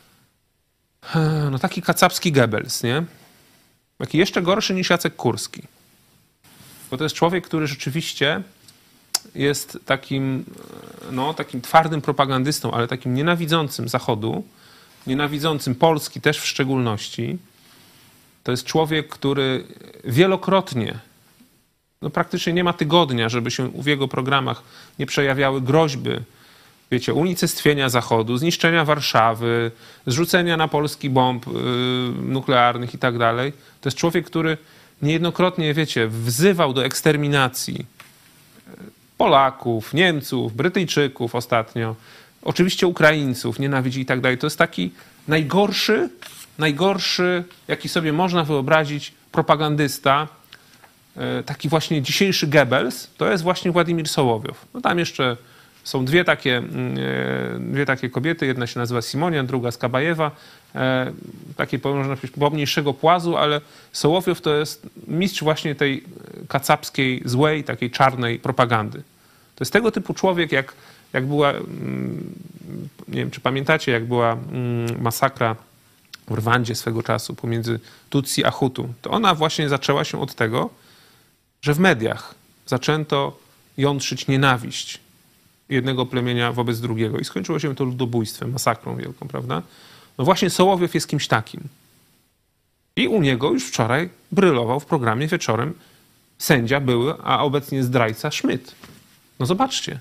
no, taki kacapski Goebbels, nie? Taki jeszcze gorszy niż Jacek Kurski. Bo to jest człowiek, który rzeczywiście jest takim twardym propagandystą, ale takim nienawidzącym Zachodu, nienawidzącym Polski też w szczególności. To jest człowiek, który wielokrotnie, no praktycznie nie ma tygodnia, żeby się w jego programach nie przejawiały groźby, wiecie, unicestwienia Zachodu, zniszczenia Warszawy, zrzucenia na Polski bomb nuklearnych i tak dalej. To jest człowiek, który niejednokrotnie, wiecie, wzywał do eksterminacji Polaków, Niemców, Brytyjczyków ostatnio, oczywiście Ukraińców, nienawidzi i tak dalej. To jest taki najgorszy, jaki sobie można wyobrazić propagandysta, taki właśnie dzisiejszy Goebbels, to jest właśnie Władimir Sołowiow. No tam jeszcze są dwie takie kobiety, jedna się nazywa Simonia, druga Skabajewa, takie można powiedzieć pomniejszego płazu, ale Sołowiow to jest mistrz właśnie tej kacapskiej, złej, takiej czarnej propagandy. To jest tego typu człowiek, jak była, nie wiem czy pamiętacie, jak była masakra w Rwandzie swego czasu pomiędzy Tutsi a Hutu, to ona właśnie zaczęła się od tego, że w mediach zaczęto jątrzyć nienawiść jednego plemienia wobec drugiego i skończyło się to ludobójstwem, masakrą wielką, prawda? No właśnie Sołowiow jest kimś takim. I u niego już wczoraj brylował w programie wieczorem sędzia były, a obecnie zdrajca Szmyt. No zobaczcie.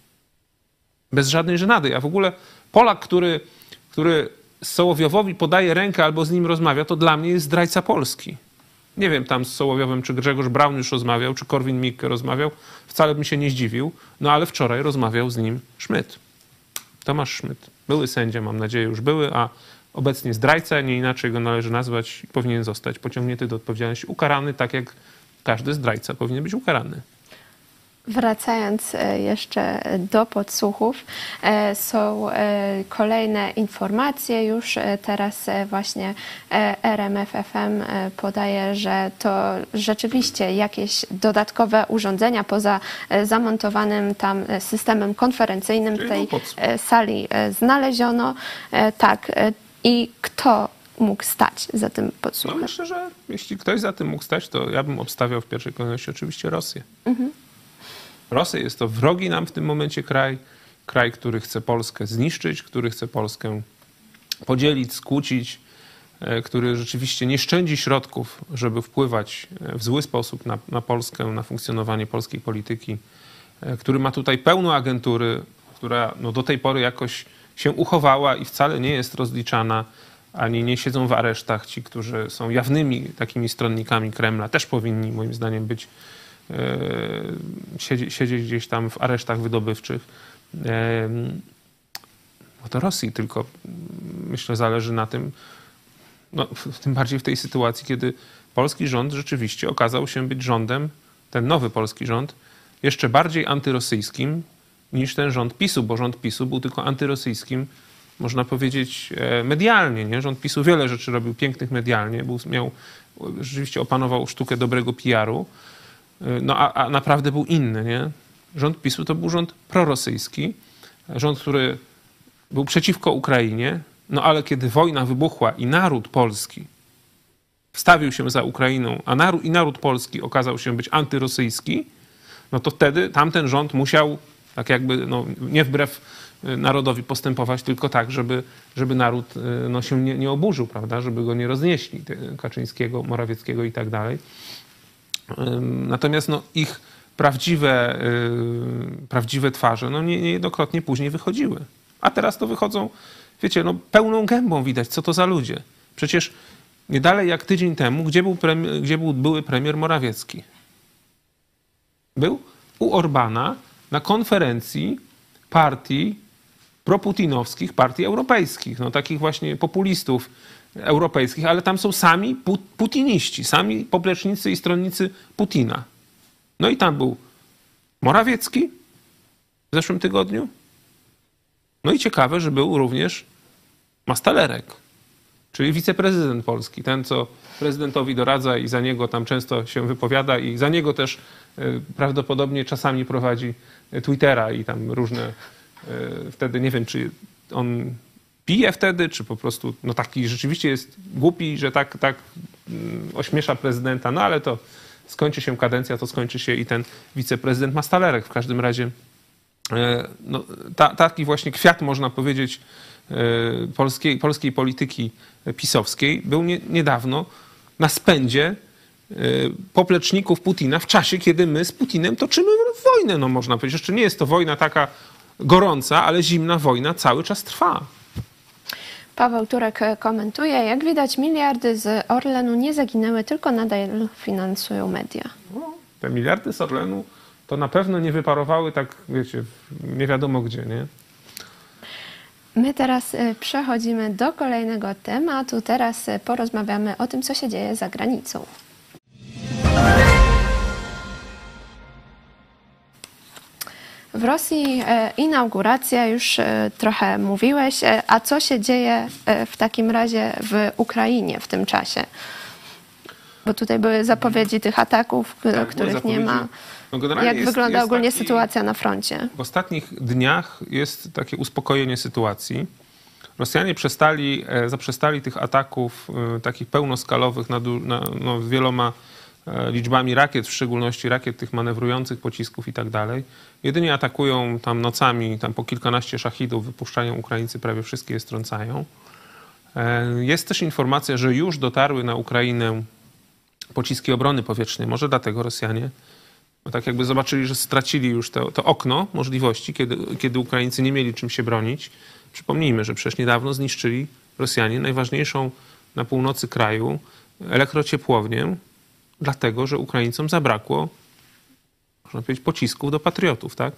Bez żadnej żenady. A w ogóle Polak, który Sołowiowowi podaje rękę albo z nim rozmawia, to dla mnie jest zdrajca Polski. Nie wiem tam z Sołowiowem, czy Grzegorz Braun już rozmawiał, czy Korwin-Mikke rozmawiał. Wcale bym się nie zdziwił. No ale wczoraj rozmawiał z nim Szmyt. Tomasz Szmyt. Były sędzia, mam nadzieję, już były, a obecnie zdrajca, nie inaczej go należy nazwać, powinien zostać pociągnięty do odpowiedzialności, ukarany tak jak każdy zdrajca powinien być ukarany. Wracając jeszcze do podsłuchów, są kolejne informacje. Już teraz właśnie RMF FM podaje, że to rzeczywiście jakieś dodatkowe urządzenia poza zamontowanym tam systemem konferencyjnym w tej sali znaleziono. Tak. I kto mógł stać za tym podsłuchem? No myślę, że jeśli ktoś za tym mógł stać, to ja bym obstawiał w pierwszej kolejności oczywiście Rosję. Rosja jest to wrogi nam w tym momencie kraj, który chce Polskę zniszczyć, który chce Polskę podzielić, skłócić, który rzeczywiście nie szczędzi środków, żeby wpływać w zły sposób na Polskę, na funkcjonowanie polskiej polityki, który ma tutaj pełno agentury, która no, do tej pory jakoś się uchowała i wcale nie jest rozliczana, ani nie siedzą w aresztach. Ci, którzy są jawnymi takimi stronnikami Kremla, też powinni moim zdaniem być siedzieć gdzieś tam w aresztach wydobywczych. No to Rosji tylko, myślę, zależy na tym, no, tym bardziej w tej sytuacji, kiedy polski rząd rzeczywiście okazał się być rządem, ten nowy polski rząd, jeszcze bardziej antyrosyjskim niż ten rząd PiS-u, bo rząd PiS-u był tylko antyrosyjskim, można powiedzieć, medialnie. Nie? Rząd PiS-u wiele rzeczy robił pięknych medialnie, rzeczywiście opanował sztukę dobrego PR-u, no a naprawdę był inny, nie? Rząd PiS-u to był rząd prorosyjski, rząd, który był przeciwko Ukrainie, no ale kiedy wojna wybuchła i naród polski wstawił się za Ukrainą, a naród polski okazał się być antyrosyjski, no to wtedy tamten rząd musiał tak jakby no, nie wbrew narodowi postępować, tylko tak, żeby naród no, się nie oburzył, prawda? Żeby go nie roznieśli, Kaczyńskiego, Morawieckiego i tak dalej. Natomiast no, ich prawdziwe twarze no, niejednokrotnie później wychodziły. A teraz to wychodzą, wiecie, no, pełną gębą widać, co to za ludzie. Przecież nie dalej jak tydzień temu, gdzie był były premier Morawiecki? Był u Orbana na konferencji partii proputinowskich, partii europejskich, no takich właśnie populistów europejskich, ale tam są sami putiniści, sami poplecznicy i stronnicy Putina. No i tam był Morawiecki w zeszłym tygodniu. No i ciekawe, że był również Mastalerek, czyli wiceprezydent Polski, ten, co prezydentowi doradza i za niego tam często się wypowiada i za niego też prawdopodobnie czasami prowadzi Twittera i tam różne, wtedy nie wiem, czy on pije wtedy, czy po prostu no taki rzeczywiście jest głupi, że tak ośmiesza prezydenta, no ale to skończy się kadencja, to skończy się i ten wiceprezydent Mastalerek. W każdym razie no, taki właśnie kwiat, można powiedzieć, polskiej polityki pisowskiej był niedawno na spędzie popleczników Putina w czasie, kiedy my z Putinem toczymy wojnę, no można powiedzieć. Jeszcze nie jest to wojna taka gorąca, ale zimna wojna cały czas trwa. Paweł Turek komentuje, jak widać miliardy z Orlenu nie zaginęły, tylko nadal finansują media. No, te miliardy z Orlenu to na pewno nie wyparowały tak, wiecie, nie wiadomo gdzie, nie? My teraz przechodzimy do kolejnego tematu. Teraz porozmawiamy o tym, co się dzieje za granicą. W Rosji inauguracja, już trochę mówiłeś, a co się dzieje w takim razie w Ukrainie w tym czasie? Bo tutaj były zapowiedzi tych ataków, których nie ma. No jak wygląda ogólnie sytuacja na froncie? W ostatnich dniach jest takie uspokojenie sytuacji. Rosjanie zaprzestali tych ataków takich pełnoskalowych nad wieloma liczbami rakiet, w szczególności rakiet tych manewrujących, pocisków i tak dalej. Jedynie atakują tam nocami, tam po kilkanaście szachidów wypuszczają Ukraińcy, prawie wszystkie je strącają. Jest też informacja, że już dotarły na Ukrainę pociski obrony powietrznej. Może dlatego Rosjanie tak jakby zobaczyli, że stracili już to okno możliwości, kiedy Ukraińcy nie mieli czym się bronić. Przypomnijmy, że przecież niedawno zniszczyli Rosjanie najważniejszą na północy kraju elektrociepłownię, dlatego, że Ukraińcom zabrakło, można powiedzieć, pocisków do patriotów, tak?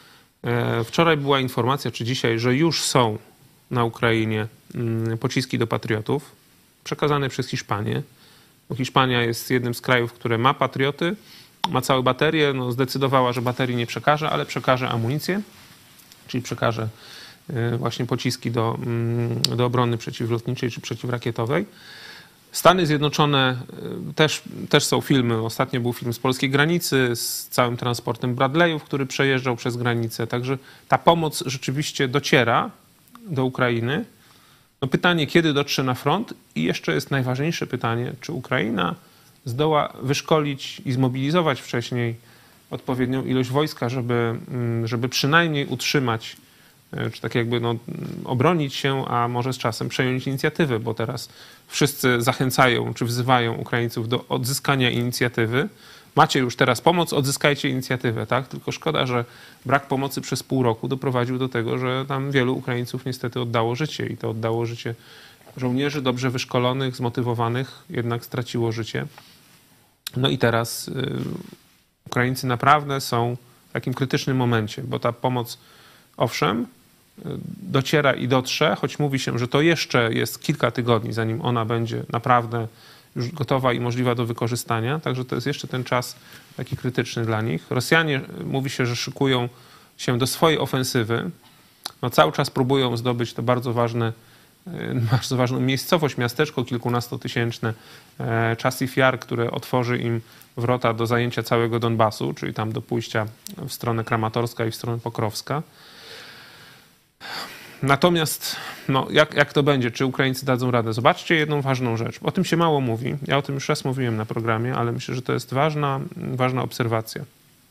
Wczoraj była informacja, czy dzisiaj, że już są na Ukrainie pociski do patriotów, przekazane przez Hiszpanię. Bo Hiszpania jest jednym z krajów, które ma patrioty, ma całe baterie, no zdecydowała, że baterii nie przekaże, ale przekaże amunicję, czyli przekaże właśnie pociski do obrony przeciwlotniczej czy przeciwrakietowej. Stany Zjednoczone też są filmy. Ostatnio był film z polskiej granicy z całym transportem Bradleyów, który przejeżdżał przez granicę. Także ta pomoc rzeczywiście dociera do Ukrainy. No pytanie, kiedy dotrze na front? I jeszcze jest najważniejsze pytanie, czy Ukraina zdoła wyszkolić i zmobilizować wcześniej odpowiednią ilość wojska, żeby przynajmniej utrzymać, czy tak jakby obronić się, a może z czasem przejąć inicjatywę, bo teraz wszyscy zachęcają, czy wzywają Ukraińców do odzyskania inicjatywy. Macie już teraz pomoc, odzyskajcie inicjatywę, tak? Tylko szkoda, że brak pomocy przez pół roku doprowadził do tego, że tam wielu Ukraińców niestety oddało życie i to oddało życie żołnierzy dobrze wyszkolonych, zmotywowanych, jednak straciło życie. No i teraz Ukraińcy naprawdę są w takim krytycznym momencie, bo ta pomoc, owszem, dociera i dotrze, choć mówi się, że to jeszcze jest kilka tygodni, zanim ona będzie naprawdę już gotowa i możliwa do wykorzystania. Także to jest jeszcze ten czas taki krytyczny dla nich. Rosjanie, mówi się, że szykują się do swojej ofensywy. No, cały czas próbują zdobyć to bardzo ważną miejscowość, miasteczko kilkunastotysięczne, Czasów Jar, które otworzy im wrota do zajęcia całego Donbasu, czyli tam do pójścia w stronę Kramatorska i w stronę Pokrowska. Natomiast no, jak to będzie? Czy Ukraińcy dadzą radę? Zobaczcie jedną ważną rzecz. O tym się mało mówi. Ja o tym już raz mówiłem na programie, ale myślę, że to jest ważna obserwacja.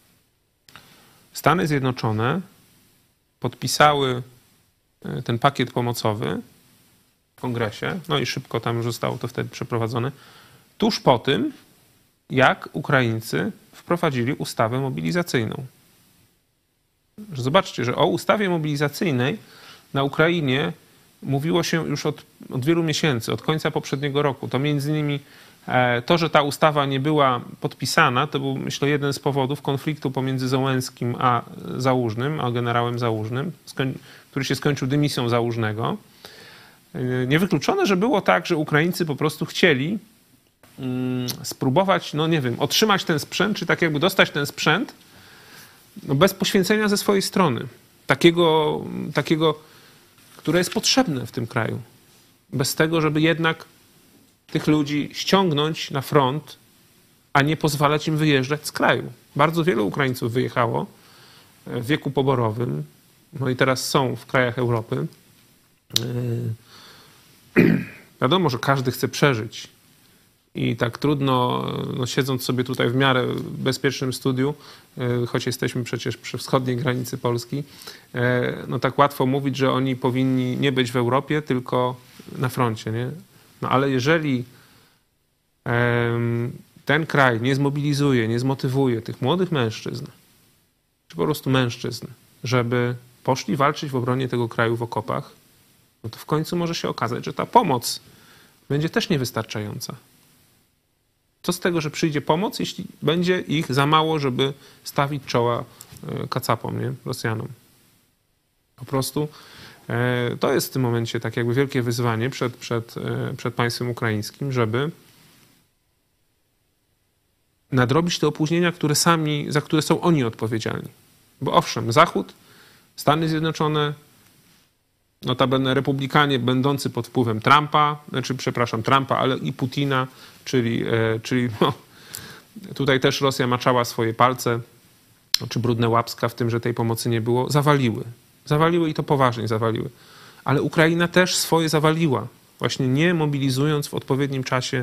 Stany Zjednoczone podpisały ten pakiet pomocowy w Kongresie, no i szybko tam już zostało to wtedy przeprowadzone, tuż po tym, jak Ukraińcy wprowadzili ustawę mobilizacyjną. Zobaczcie, że o ustawie mobilizacyjnej na Ukrainie mówiło się już od wielu miesięcy, od końca poprzedniego roku. To między innymi to, że ta ustawa nie była podpisana, to był, myślę, jeden z powodów konfliktu pomiędzy Załęskim a Załużnym, a generałem Załużnym, który się skończył dymisją Załużnego. Niewykluczone, że było tak, że Ukraińcy po prostu chcieli spróbować, no nie wiem, otrzymać ten sprzęt, czy tak jakby dostać ten sprzęt, no bez poświęcenia ze swojej strony. Takiego, które jest potrzebne w tym kraju. Bez tego, żeby jednak tych ludzi ściągnąć na front, a nie pozwalać im wyjeżdżać z kraju. Bardzo wielu Ukraińców wyjechało w wieku poborowym, no i teraz są w krajach Europy. Wiadomo, że każdy chce przeżyć i tak trudno, no siedząc sobie tutaj w miarę bezpiecznym studiu, choć jesteśmy przecież przy wschodniej granicy Polski, no tak łatwo mówić, że oni powinni nie być w Europie, tylko na froncie, nie? No ale jeżeli ten kraj nie zmobilizuje, nie zmotywuje tych młodych mężczyzn, czy po prostu mężczyzn, żeby poszli walczyć w obronie tego kraju w okopach, no to w końcu może się okazać, że ta pomoc będzie też niewystarczająca. Co z tego, że przyjdzie pomoc, jeśli będzie ich za mało, żeby stawić czoła kacapom, nie? Rosjanom. Po prostu to jest w tym momencie tak jakby wielkie wyzwanie przed państwem ukraińskim, żeby nadrobić te opóźnienia, za które są oni odpowiedzialni. Bo owszem, Zachód, Stany Zjednoczone, notabene republikanie będący pod wpływem Trumpa, ale i Putina, czyli no, tutaj też Rosja maczała swoje palce, czy brudne łapska w tym, że tej pomocy nie było, zawaliły. Zawaliły i to poważnie zawaliły. Ale Ukraina też swoje zawaliła, właśnie nie mobilizując w odpowiednim czasie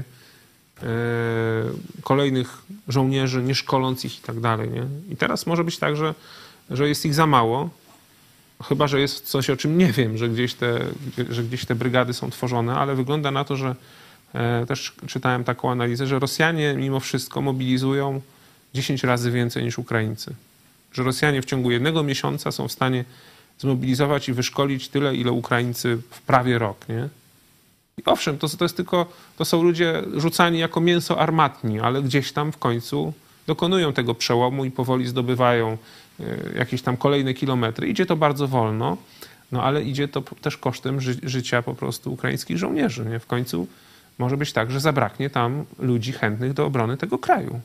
kolejnych żołnierzy, nie szkoląc ich i tak dalej. Nie? I teraz może być tak, że jest ich za mało, chyba że jest coś, o czym nie wiem, że gdzieś te brygady są tworzone, ale wygląda na to, że też czytałem taką analizę, że Rosjanie mimo wszystko mobilizują 10 razy więcej niż Ukraińcy. Że Rosjanie w ciągu 1 miesiąca są w stanie zmobilizować i wyszkolić tyle, ile Ukraińcy w prawie rok, nie? I owszem, to są ludzie rzucani jako mięso armatni, ale gdzieś tam w końcu dokonują tego przełomu i powoli zdobywają jakieś tam kolejne kilometry. Idzie to bardzo wolno, no ale idzie to też kosztem życia po prostu ukraińskich żołnierzy, nie? W końcu może być tak, że zabraknie tam ludzi chętnych do obrony tego kraju.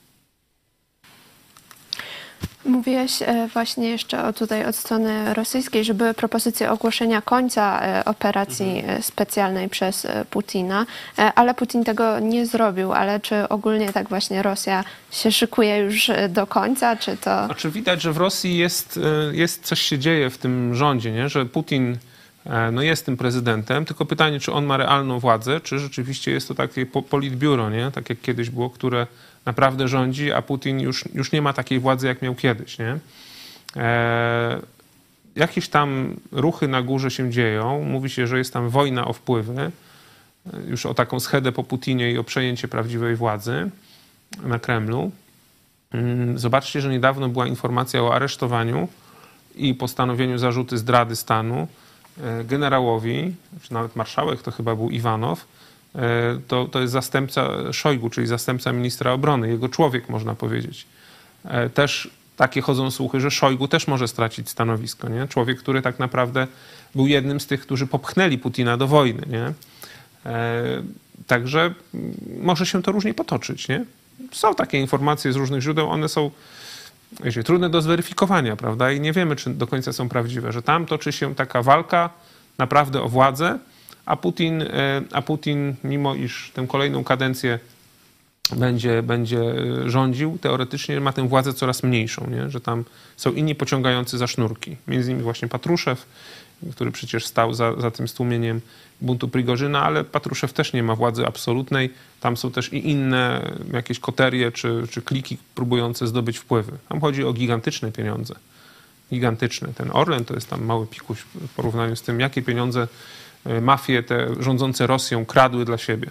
Mówiłeś właśnie jeszcze tutaj od strony rosyjskiej, że były propozycje ogłoszenia końca operacji specjalnej przez Putina, ale Putin tego nie zrobił. Ale czy ogólnie tak właśnie Rosja się szykuje już do końca, czy to... Znaczy widać, że w Rosji jest coś się dzieje w tym rządzie, nie? Że Putin no jest tym prezydentem, tylko pytanie, czy on ma realną władzę, czy rzeczywiście jest to takie politbiuro, nie? Tak jak kiedyś było, które naprawdę rządzi, a Putin już nie ma takiej władzy, jak miał kiedyś, nie? Jakieś tam ruchy na górze się dzieją. Mówi się, że jest tam wojna o wpływy, już o taką schedę po Putinie i o przejęcie prawdziwej władzy na Kremlu. Zobaczcie, że niedawno była informacja o aresztowaniu i postanowieniu zarzuty zdrady stanu generałowi, czy nawet marszałek, to chyba był Iwanow, to jest zastępca Szojgu, czyli zastępca ministra obrony, jego człowiek, można powiedzieć. Też takie chodzą słuchy, że Szojgu też może stracić stanowisko, nie? Człowiek, który tak naprawdę był jednym z tych, którzy popchnęli Putina do wojny, nie? Także może się to różnie potoczyć, nie? Są takie informacje z różnych źródeł, one są, wiecie, trudne do zweryfikowania, prawda? I nie wiemy, czy do końca są prawdziwe, że tam toczy się taka walka naprawdę o władzę, a Putin, mimo iż tę kolejną kadencję będzie rządził, teoretycznie ma tę władzę coraz mniejszą, nie? Że tam są inni pociągający za sznurki. Między innymi właśnie Patruszew, który przecież stał za tym stłumieniem buntu Prigorzyna, ale Patruszew też nie ma władzy absolutnej. Tam są też i inne jakieś koterie czy kliki próbujące zdobyć wpływy. Tam chodzi o gigantyczne pieniądze. Gigantyczne. Ten Orlen to jest tam mały pikuś w porównaniu z tym, jakie pieniądze mafie te rządzące Rosją kradły dla siebie.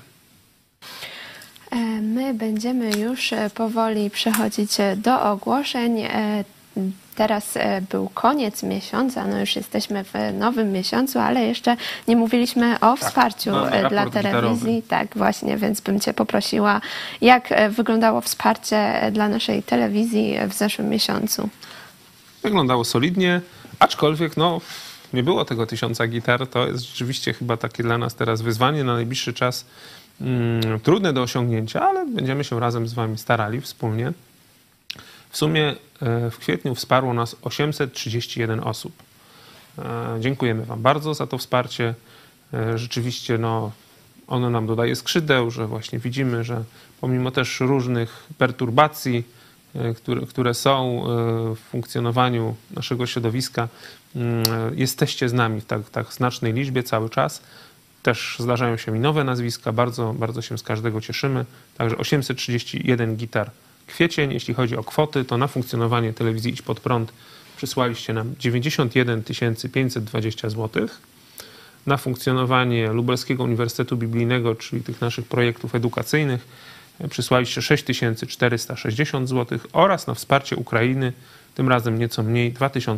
My będziemy już powoli przechodzić do ogłoszeń. Teraz był koniec miesiąca, no już jesteśmy w nowym miesiącu, ale jeszcze nie mówiliśmy o wsparciu dla telewizji. Gitarowy. Tak, właśnie, więc bym cię poprosiła, jak wyglądało wsparcie dla naszej telewizji w zeszłym miesiącu? Wyglądało solidnie, aczkolwiek nie było tego 1000 gitar. To jest rzeczywiście chyba takie dla nas teraz wyzwanie na najbliższy czas, trudne do osiągnięcia, ale będziemy się razem z wami starali wspólnie. W sumie w kwietniu wsparło nas 831 osób. Dziękujemy wam bardzo za to wsparcie. Rzeczywiście ono nam dodaje skrzydeł, że właśnie widzimy, że pomimo też różnych perturbacji, które są w funkcjonowaniu naszego środowiska, jesteście z nami w tak znacznej liczbie cały czas. Też zdarzają się i nowe nazwiska, bardzo, bardzo się z każdego cieszymy. Także 831 gitar kwiecień. Jeśli chodzi o kwoty, to na funkcjonowanie telewizji Idź Pod Prąd przysłaliście nam 91 520 zł. Na funkcjonowanie Lubelskiego Uniwersytetu Biblijnego, czyli tych naszych projektów edukacyjnych, przysłaliście 6460 zł oraz na wsparcie Ukrainy, tym razem nieco mniej,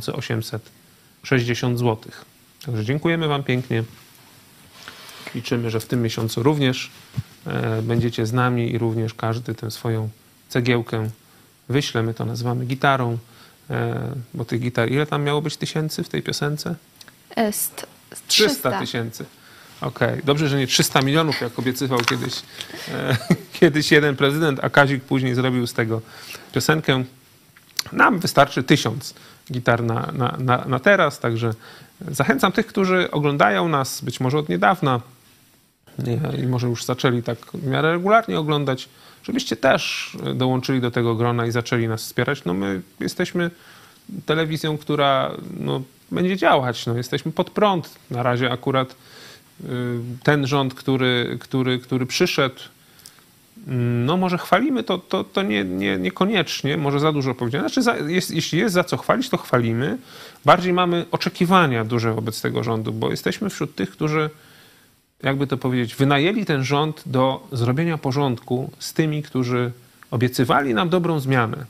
2860 zł. Także dziękujemy wam pięknie. Liczymy, że w tym miesiącu również będziecie z nami i również każdy tę swoją cegiełkę wyśle. My to nazywamy gitarą, bo tych gitar, ile tam miało być tysięcy w tej piosence? 300 tysięcy. Okej. Dobrze, że nie 300 milionów, jak obiecywał kiedyś jeden prezydent, a Kazik później zrobił z tego piosenkę. Nam wystarczy 1000 gitar na teraz, także zachęcam tych, którzy oglądają nas być może od niedawna i może już zaczęli tak w miarę regularnie oglądać, żebyście też dołączyli do tego grona i zaczęli nas wspierać. My jesteśmy telewizją, która będzie działać. Jesteśmy pod prąd. Na razie akurat ten rząd, który przyszedł, może chwalimy, to niekoniecznie, może za dużo powiedziane. Znaczy, jeśli jest za co chwalić, to chwalimy. Bardziej mamy oczekiwania duże wobec tego rządu, bo jesteśmy wśród tych, którzy, jakby to powiedzieć, wynajęli ten rząd do zrobienia porządku z tymi, którzy obiecywali nam dobrą zmianę,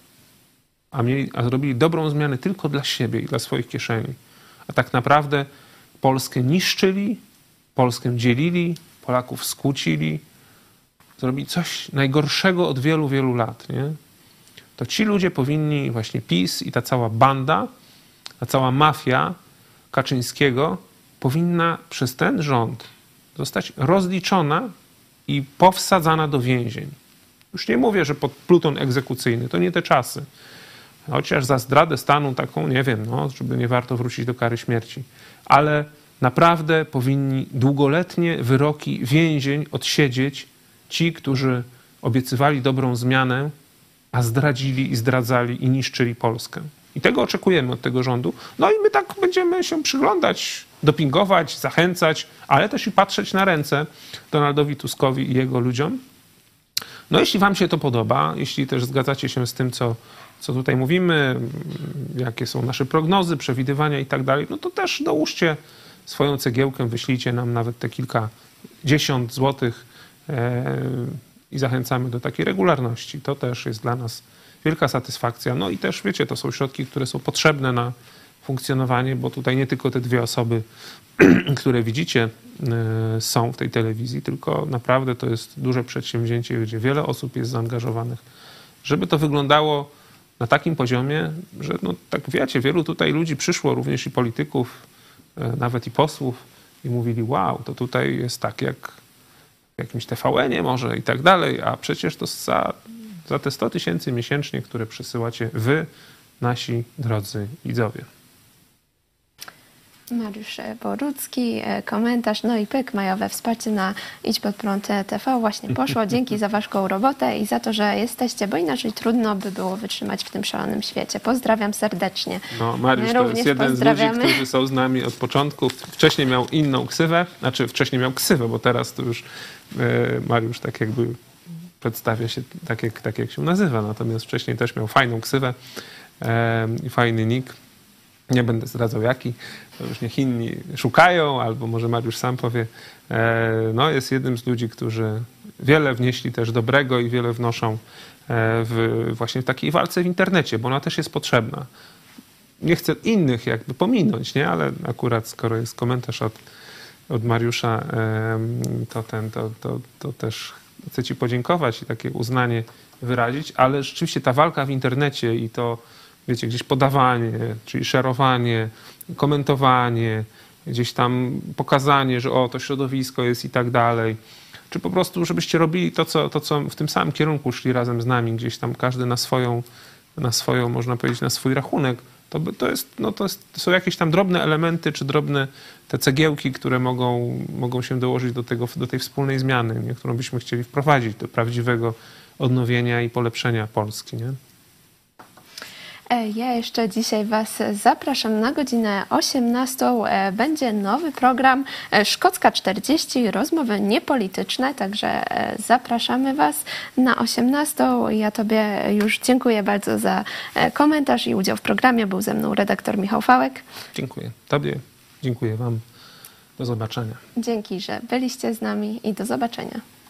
a zrobili dobrą zmianę tylko dla siebie i dla swoich kieszeni. A tak naprawdę Polskę niszczyli, Polskę dzielili, Polaków skłócili, zrobili coś najgorszego od wielu, wielu lat. Nie? To ci ludzie powinni, właśnie PiS i ta cała banda, ta cała mafia Kaczyńskiego powinna przez ten rząd zostać rozliczona i powsadzana do więzień. Już nie mówię, że pod pluton egzekucyjny, to nie te czasy. Chociaż za zdradę stanu taką, nie wiem, żeby nie warto wrócić do kary śmierci. Ale naprawdę powinni długoletnie wyroki więzień odsiedzieć ci, którzy obiecywali dobrą zmianę, a zdradzili i zdradzali i niszczyli Polskę. I tego oczekujemy od tego rządu. I my tak będziemy się przyglądać, dopingować, zachęcać, ale też i patrzeć na ręce Donaldowi Tuskowi i jego ludziom. Jeśli wam się to podoba, jeśli też zgadzacie się z tym, co tutaj mówimy, jakie są nasze prognozy, przewidywania i tak dalej, to też dołóżcie swoją cegiełkę, wyślijcie nam nawet te kilkadziesiąt złotych i zachęcamy do takiej regularności. To też jest dla nas wielka satysfakcja. I też wiecie, to są środki, które są potrzebne na funkcjonowanie, bo tutaj nie tylko te dwie osoby, które widzicie, są w tej telewizji, tylko naprawdę to jest duże przedsięwzięcie, gdzie wiele osób jest zaangażowanych. Żeby to wyglądało na takim poziomie, że tak wiecie, wielu tutaj ludzi przyszło, również i polityków, nawet i posłów, i mówili, wow, to tutaj jest tak jak w jakimś TVN-ie może i tak dalej, a przecież to za te 100 000 miesięcznie, które przesyłacie wy, nasi drodzy widzowie. Mariusz Borucki, komentarz, i pyk, majowe wsparcie na Idź Pod Prąd TV właśnie poszło. Dzięki za waszą robotę i za to, że jesteście, bo inaczej trudno by było wytrzymać w tym szalonym świecie. Pozdrawiam serdecznie. Mariusz to jest jeden z ludzi, którzy są z nami od początku. Wcześniej miał inną ksywę, wcześniej miał ksywę, bo teraz to już Mariusz tak jakby przedstawia się tak jak się nazywa, natomiast wcześniej też miał fajną ksywę i fajny nick. Nie będę zdradzał jaki, to już niech inni szukają, albo może Mariusz sam powie. Jest jednym z ludzi, którzy wiele wnieśli też dobrego i wiele wnoszą właśnie w takiej walce w internecie, bo ona też jest potrzebna. Nie chcę innych jakby pominąć, nie? Ale akurat skoro jest komentarz od Mariusza, to też chcę ci podziękować i takie uznanie wyrazić, ale rzeczywiście ta walka w internecie i to, wiecie, gdzieś podawanie, czyli szerowanie, komentowanie, gdzieś tam pokazanie, że to środowisko jest i tak dalej, czy po prostu, żebyście robili to, co w tym samym kierunku szli razem z nami, gdzieś tam każdy na swoją, można powiedzieć, na swój rachunek, to są jakieś tam drobne elementy, czy drobne te cegiełki, które mogą się dołożyć do tej wspólnej zmiany, nie? Którą byśmy chcieli wprowadzić do prawdziwego odnowienia i polepszenia Polski, nie? Ja jeszcze dzisiaj Was zapraszam na godzinę 18. Będzie nowy program Szkocka 40, rozmowy niepolityczne, także zapraszamy Was na 18. Ja Tobie już dziękuję bardzo za komentarz i udział w programie. Był ze mną redaktor Michał Fałek. Dziękuję Tobie, dziękuję Wam. Do zobaczenia. Dzięki, że byliście z nami i do zobaczenia.